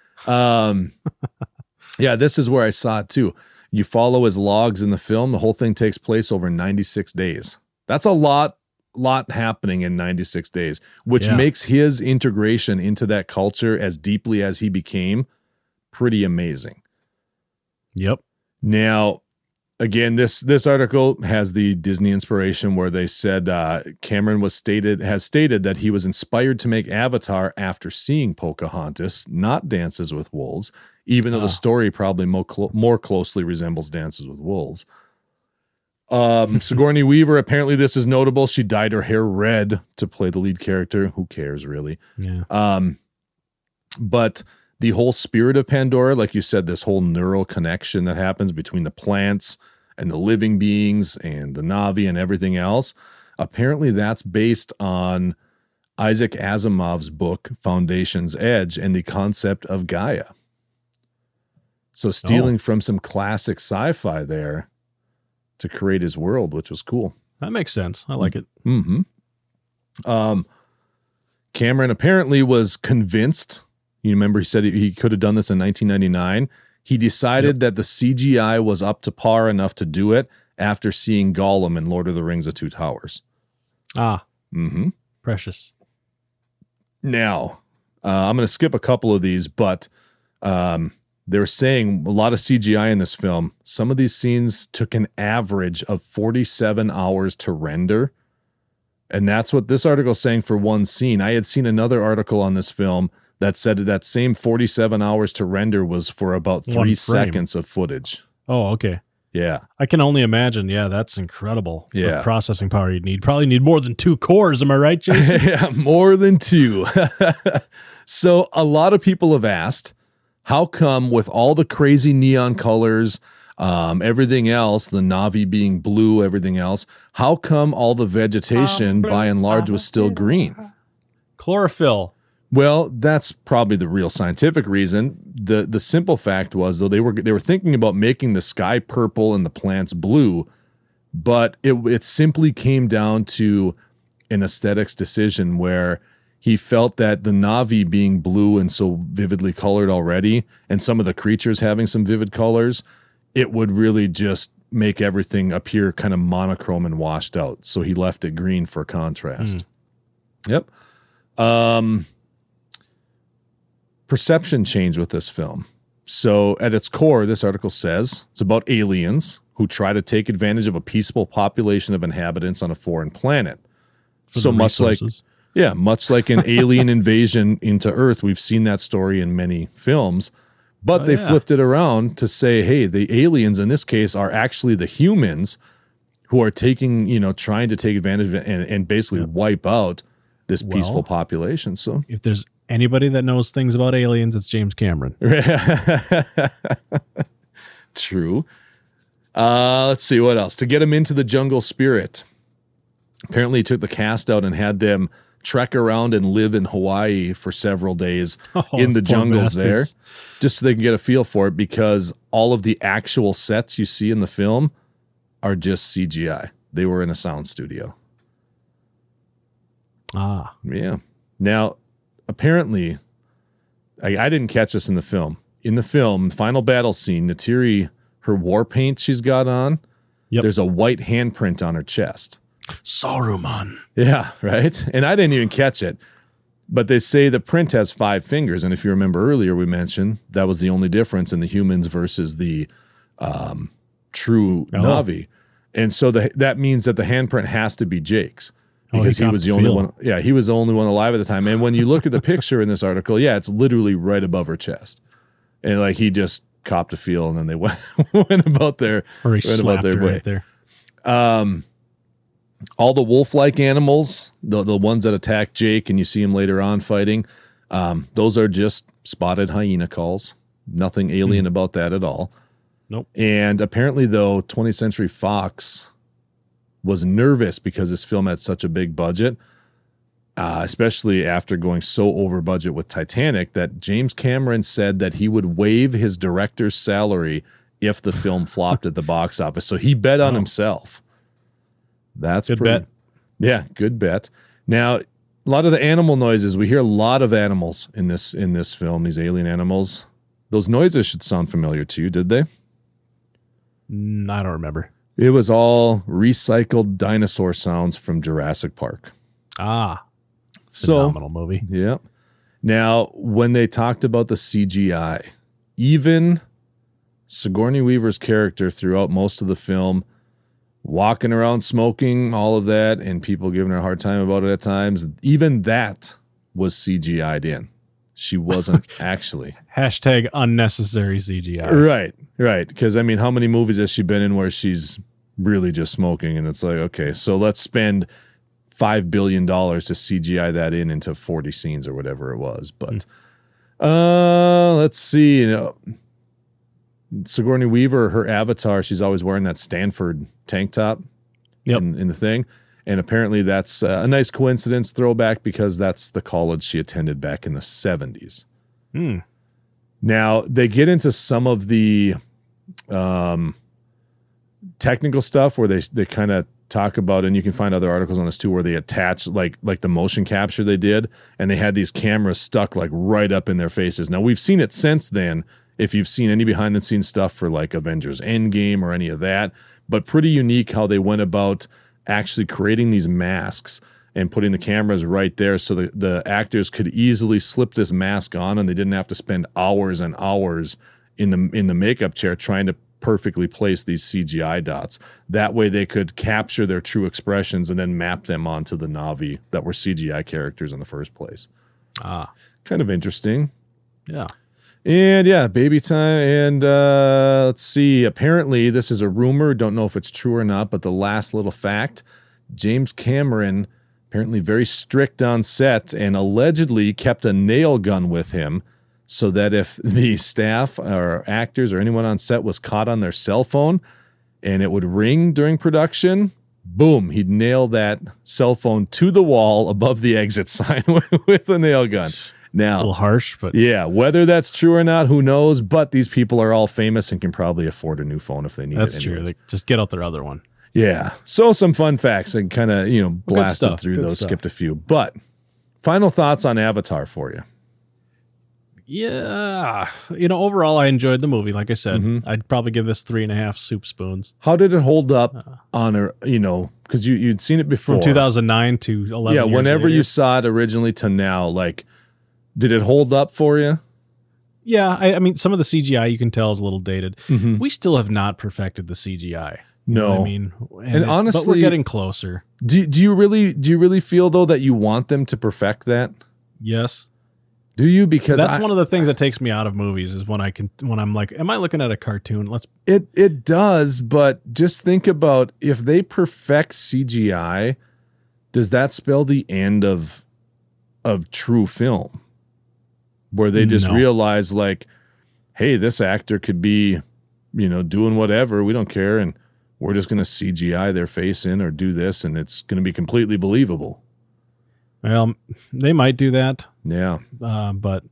Yeah, this is where I saw it too. You follow his logs in the film. The whole thing takes place over 96 days. That's a lot happening in 96 days, which makes his integration into that culture as deeply as he became pretty amazing. Yep. Now, again, this article has the Disney inspiration where they said Cameron has stated that he was inspired to make Avatar after seeing Pocahontas, not Dances with Wolves, even though the story probably more closely resembles Dances with Wolves. Sigourney Weaver, apparently this is notable. She dyed her hair red to play the lead character. Who cares, really? Yeah. But the whole spirit of Pandora, like you said, this whole neural connection that happens between the plants and the living beings and the Na'vi and everything else, apparently that's based on Isaac Asimov's book, Foundation's Edge, and the concept of Gaia. So stealing from some classic sci-fi there to create his world, which was cool. That makes sense. I like it. Mm-hmm. Cameron apparently was convinced. You remember he said he could have done this in 1999. He decided that the CGI was up to par enough to do it after seeing Gollum in Lord of the Rings: The Two Towers. Precious. Now, I'm going to skip a couple of these, but they're saying a lot of CGI in this film. Some of these scenes took an average of 47 hours to render. And that's what this article is saying for one scene. I had seen another article on this film that said that same 47 hours to render was for about 3 seconds of footage. Oh, okay. Yeah. I can only imagine. Yeah, that's incredible. Yeah. The processing power you'd need. Probably need more than 2 cores. Am I right, Jason? Yeah, more than 2. So a lot of people have asked, how come with all the crazy neon colors, everything else, the Na'vi being blue, everything else, how come all the vegetation by and large was still green? Chlorophyll. Well, that's probably the real scientific reason. The simple fact was, though, they were thinking about making the sky purple and the plants blue, but it simply came down to an aesthetics decision where he felt that the Na'vi being blue and so vividly colored already, and some of the creatures having some vivid colors, it would really just make everything appear kind of monochrome and washed out. So he left it green for contrast. Yep. Perception change with this film. So at its core, this article says it's about aliens who try to take advantage of a peaceful population of inhabitants on a foreign planet. So much like an alien invasion into Earth. We've seen that story in many films, but they flipped it around to say, hey, the aliens in this case are actually the humans who are trying to take advantage of it and basically wipe out this peaceful population. So if there's anybody that knows things about aliens, it's James Cameron. True. Let's see what else. To get them into the jungle spirit. Apparently he took the cast out and had them trek around and live in Hawaii for several days in the jungles there, just so they can get a feel for it, because all of the actual sets you see in the film are just CGI. They were in a sound studio. Ah. Yeah. Now, apparently, I didn't catch this in the film. In the film, final battle scene, Neytiri, her war paint she's got on, there's a white handprint on her chest. Saruman. Yeah, right? And I didn't even catch it. But they say the print has 5 fingers. And if you remember earlier, we mentioned that was the only difference in the humans versus the true Na'vi. And so that means that the handprint has to be Jake's. Because he was the only one. Yeah, he was the only one alive at the time. And when you look at the picture in this article, it's literally right above her chest. And like he just copped a feel, and then they went about their way. Right there. All the wolf-like animals, the ones that attack Jake, and you see him later on fighting, those are just spotted hyena calls. Nothing alien about that at all. Nope. And apparently, though, 20th Century Fox was nervous because this film had such a big budget, especially after going so over budget with Titanic, that James Cameron said that he would waive his director's salary if the film flopped at the box office. So he bet on himself. That's good bet. Yeah, good bet. Now, a lot of the animal noises, we hear a lot of animals in this film, these alien animals. Those noises should sound familiar to you, did they? I don't remember. It was all recycled dinosaur sounds from Jurassic Park. Phenomenal movie. Yeah. Now, when they talked about the CGI, even Sigourney Weaver's character throughout most of the film, walking around smoking, all of that, and people giving her a hard time about it at times, even that was CGI'd in. She wasn't actually. Hashtag unnecessary CGI. Right. Because, I mean, how many movies has she been in where she's really just smoking? And it's like, okay, so let's spend $5 billion to CGI that into 40 scenes or whatever it was. But let's see. Sigourney Weaver, her avatar, she's always wearing that Stanford tank top in the thing. And apparently that's a nice coincidence throwback because that's the college she attended back in the 70s. Now, they get into some of the technical stuff where they kind of talk about, and you can find other articles on this too, where they attach like the motion capture they did, and they had these cameras stuck like right up in their faces. Now, we've seen it since then, if you've seen any behind-the-scenes stuff for like Avengers Endgame or any of that, but pretty unique how they went about actually creating these masks and putting the cameras right there so the actors could easily slip this mask on and they didn't have to spend hours and hours in the makeup chair trying to perfectly place these CGI dots. That way they could capture their true expressions and then map them onto the Na'vi that were CGI characters in the first place. Kind of interesting. Yeah. And yeah, baby time. And let's see. Apparently, this is a rumor. Don't know if it's true or not, but the last little fact, James Cameron, apparently very strict on set and allegedly kept a nail gun with him so that if the staff or actors or anyone on set was caught on their cell phone and it would ring during production, boom, he'd nail that cell phone to the wall above the exit sign with a nail gun. Now, a little harsh, but yeah, whether that's true or not, who knows? But these people are all famous and can probably afford a new phone if they need it. That's true. They just get out their other one. Yeah. So some fun facts. I kind of, blasted through those, skipped a few. But final thoughts on Avatar for you. Yeah. Overall, I enjoyed the movie. Like I said, I'd probably give this 3.5 soup spoons. How did it hold up on because you'd seen it before. From 2009 to 11 Yeah, years whenever later. you saw it originally to now, like, did it hold up for you? Yeah. I mean, some of the CGI you can tell is a little dated. We still have not perfected the CGI. You know what I mean? And honestly, but we're getting closer. Do you really feel though that you want them to perfect that? Yes. Do you? Because that's one of the things that takes me out of movies is when I'm like, am I looking at a cartoon? It does, but just think about if they perfect CGI, does that spell the end of true film? Where they just realize like, hey, this actor could be, doing whatever, we don't care, and we're just going to CGI their face in or do this, and it's going to be completely believable. Well, they might do that. Yeah. But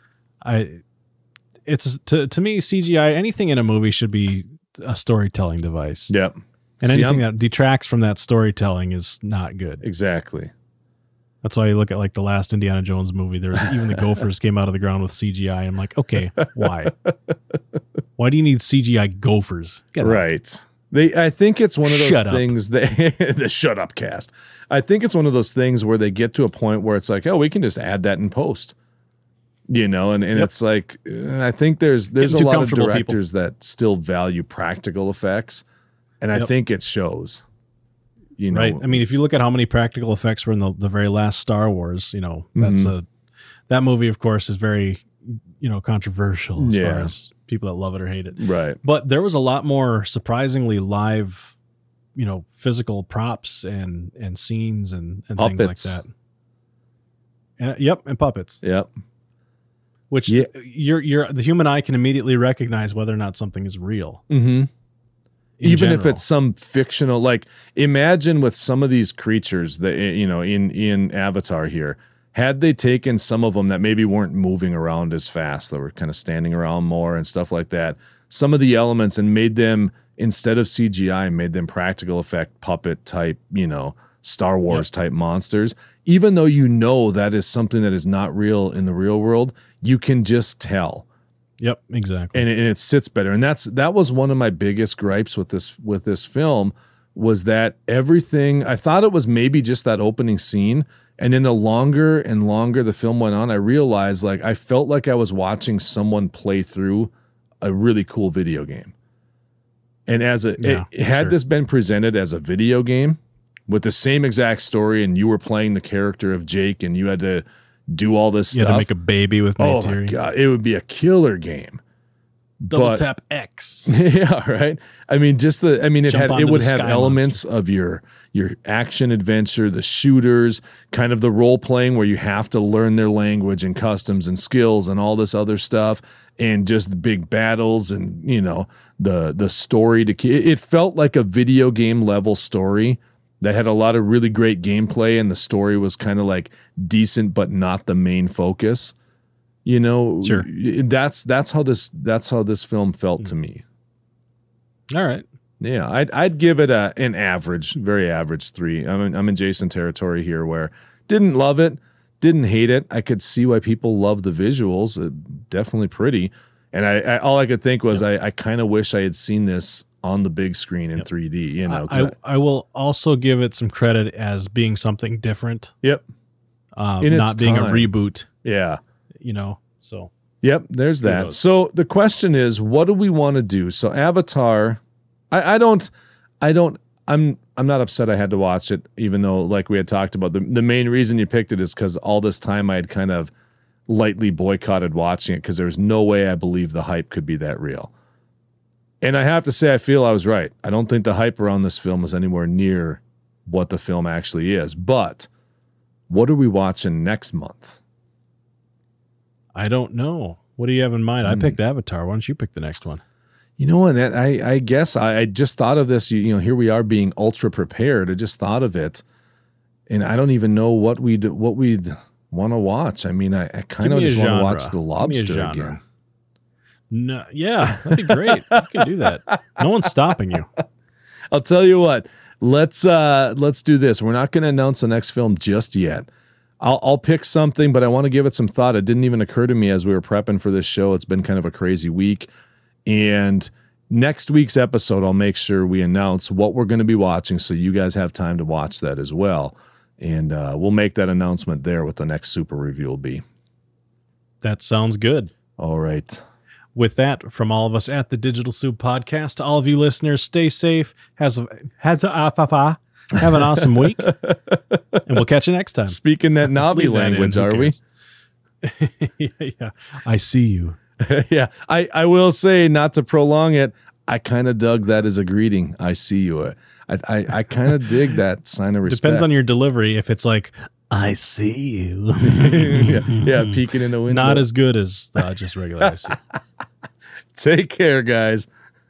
it's to me, CGI, anything in a movie should be a storytelling device. Yep. And anything that detracts from that storytelling is not good. Exactly. That's why you look at like the last Indiana Jones movie. Even the gophers came out of the ground with CGI. I'm like, okay, why? Why do you need CGI gophers? Right. I think it's one of those things that the shut up cast. I think it's one of those things where they get to a point where it's like, oh, we can just add that in post, and it's like, I think there's a lot of directors that still value practical effects, and I think it shows. Right. I mean, if you look at how many practical effects were in the very last Star Wars, that's that movie, of course, is very, controversial as far as people that love it or hate it. Right. But there was a lot more surprisingly live, physical props and scenes and things like that. And puppets. Yep. Which you're the human eye can immediately recognize whether or not something is real. Mm-hmm. Even if it's some fictional, like imagine with some of these creatures that, in Avatar here, had they taken some of them that maybe weren't moving around as fast, that were kind of standing around more and stuff like that, some of the elements and made them, instead of CGI, made them practical effect puppet type, Star Wars type monsters, even though that is something that is not real in the real world, you can just tell. Yep, exactly. And it sits better. And that was one of my biggest gripes with this film, was that everything, I thought it was maybe just that opening scene, and then the longer and longer the film went on, I realized like I felt like I was watching someone play through a really cool video game. And had this been presented as a video game with the same exact story, and you were playing the character of Jake and you had to do all this stuff. You had to make a baby with Neytiri. Oh my God, it would be a killer game. Double tap X. Yeah, right. I mean, it would have elements monster of your action adventure, the shooters, kind of the role playing where you have to learn their language and customs and skills and all this other stuff, and just big battles and the story. It felt like a video game level story that had a lot of really great gameplay, and the story was kind of like decent but not the main focus. Sure. That's how this film felt to me. All right. Yeah, I'd give it an average, very average 3. I'm in Jason territory here, where didn't love it, didn't hate it. I could see why people love the visuals, definitely pretty. And I all I could think was I kind of wish I had seen this on the big screen in 3D. I will also give it some credit as being something different. Yep. Not being a reboot. Yeah. So Yep, there's that. So the question is, what do we want to do? So Avatar, I'm not upset I had to watch it, even though, like we had talked about, the main reason you picked it is because all this time I had kind of lightly boycotted watching it because there was no way I believed the hype could be that real. And I have to say, I feel I was right. I don't think the hype around this film is anywhere near what the film actually is. But what are we watching next month? I don't know. What do you have in mind? I picked Avatar. Why don't you pick the next one? You know, and I guess I just thought of this. You know, here we are being ultra prepared. I just thought of it, and I don't even know what we'd want to watch. I mean, I kind of just want to watch The Lobster again. No, yeah, that'd be great. You can do that. No one's stopping you. I'll tell you what. Let's do this. We're not going to announce the next film just yet. I'll pick something, but I want to give it some thought. It didn't even occur to me as we were prepping for this show. It's been kind of a crazy week. And next week's episode, I'll make sure we announce what we're going to be watching so you guys have time to watch that as well. And we'll make that announcement there what the next super review will be. That sounds good. All right. With that, from all of us at the Digital Soup Podcast, to all of you listeners, stay safe. Have an awesome week. And we'll catch you next time. Speaking that Navi language, are we? Yeah. I see you. Yeah. I will say, not to prolong it, I kind of dug that as a greeting. I see you. I kind of dig that sign of respect. Depends on your delivery. If it's like, I see you. yeah, peeking in the window. Not as good as just regular I see. Take care, guys.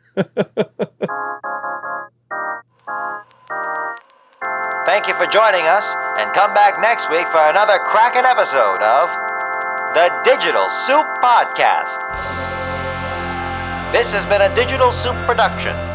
Thank you for joining us, and come back next week for another cracking episode of the Digital Soup Podcast. This has been a Digital Soup production.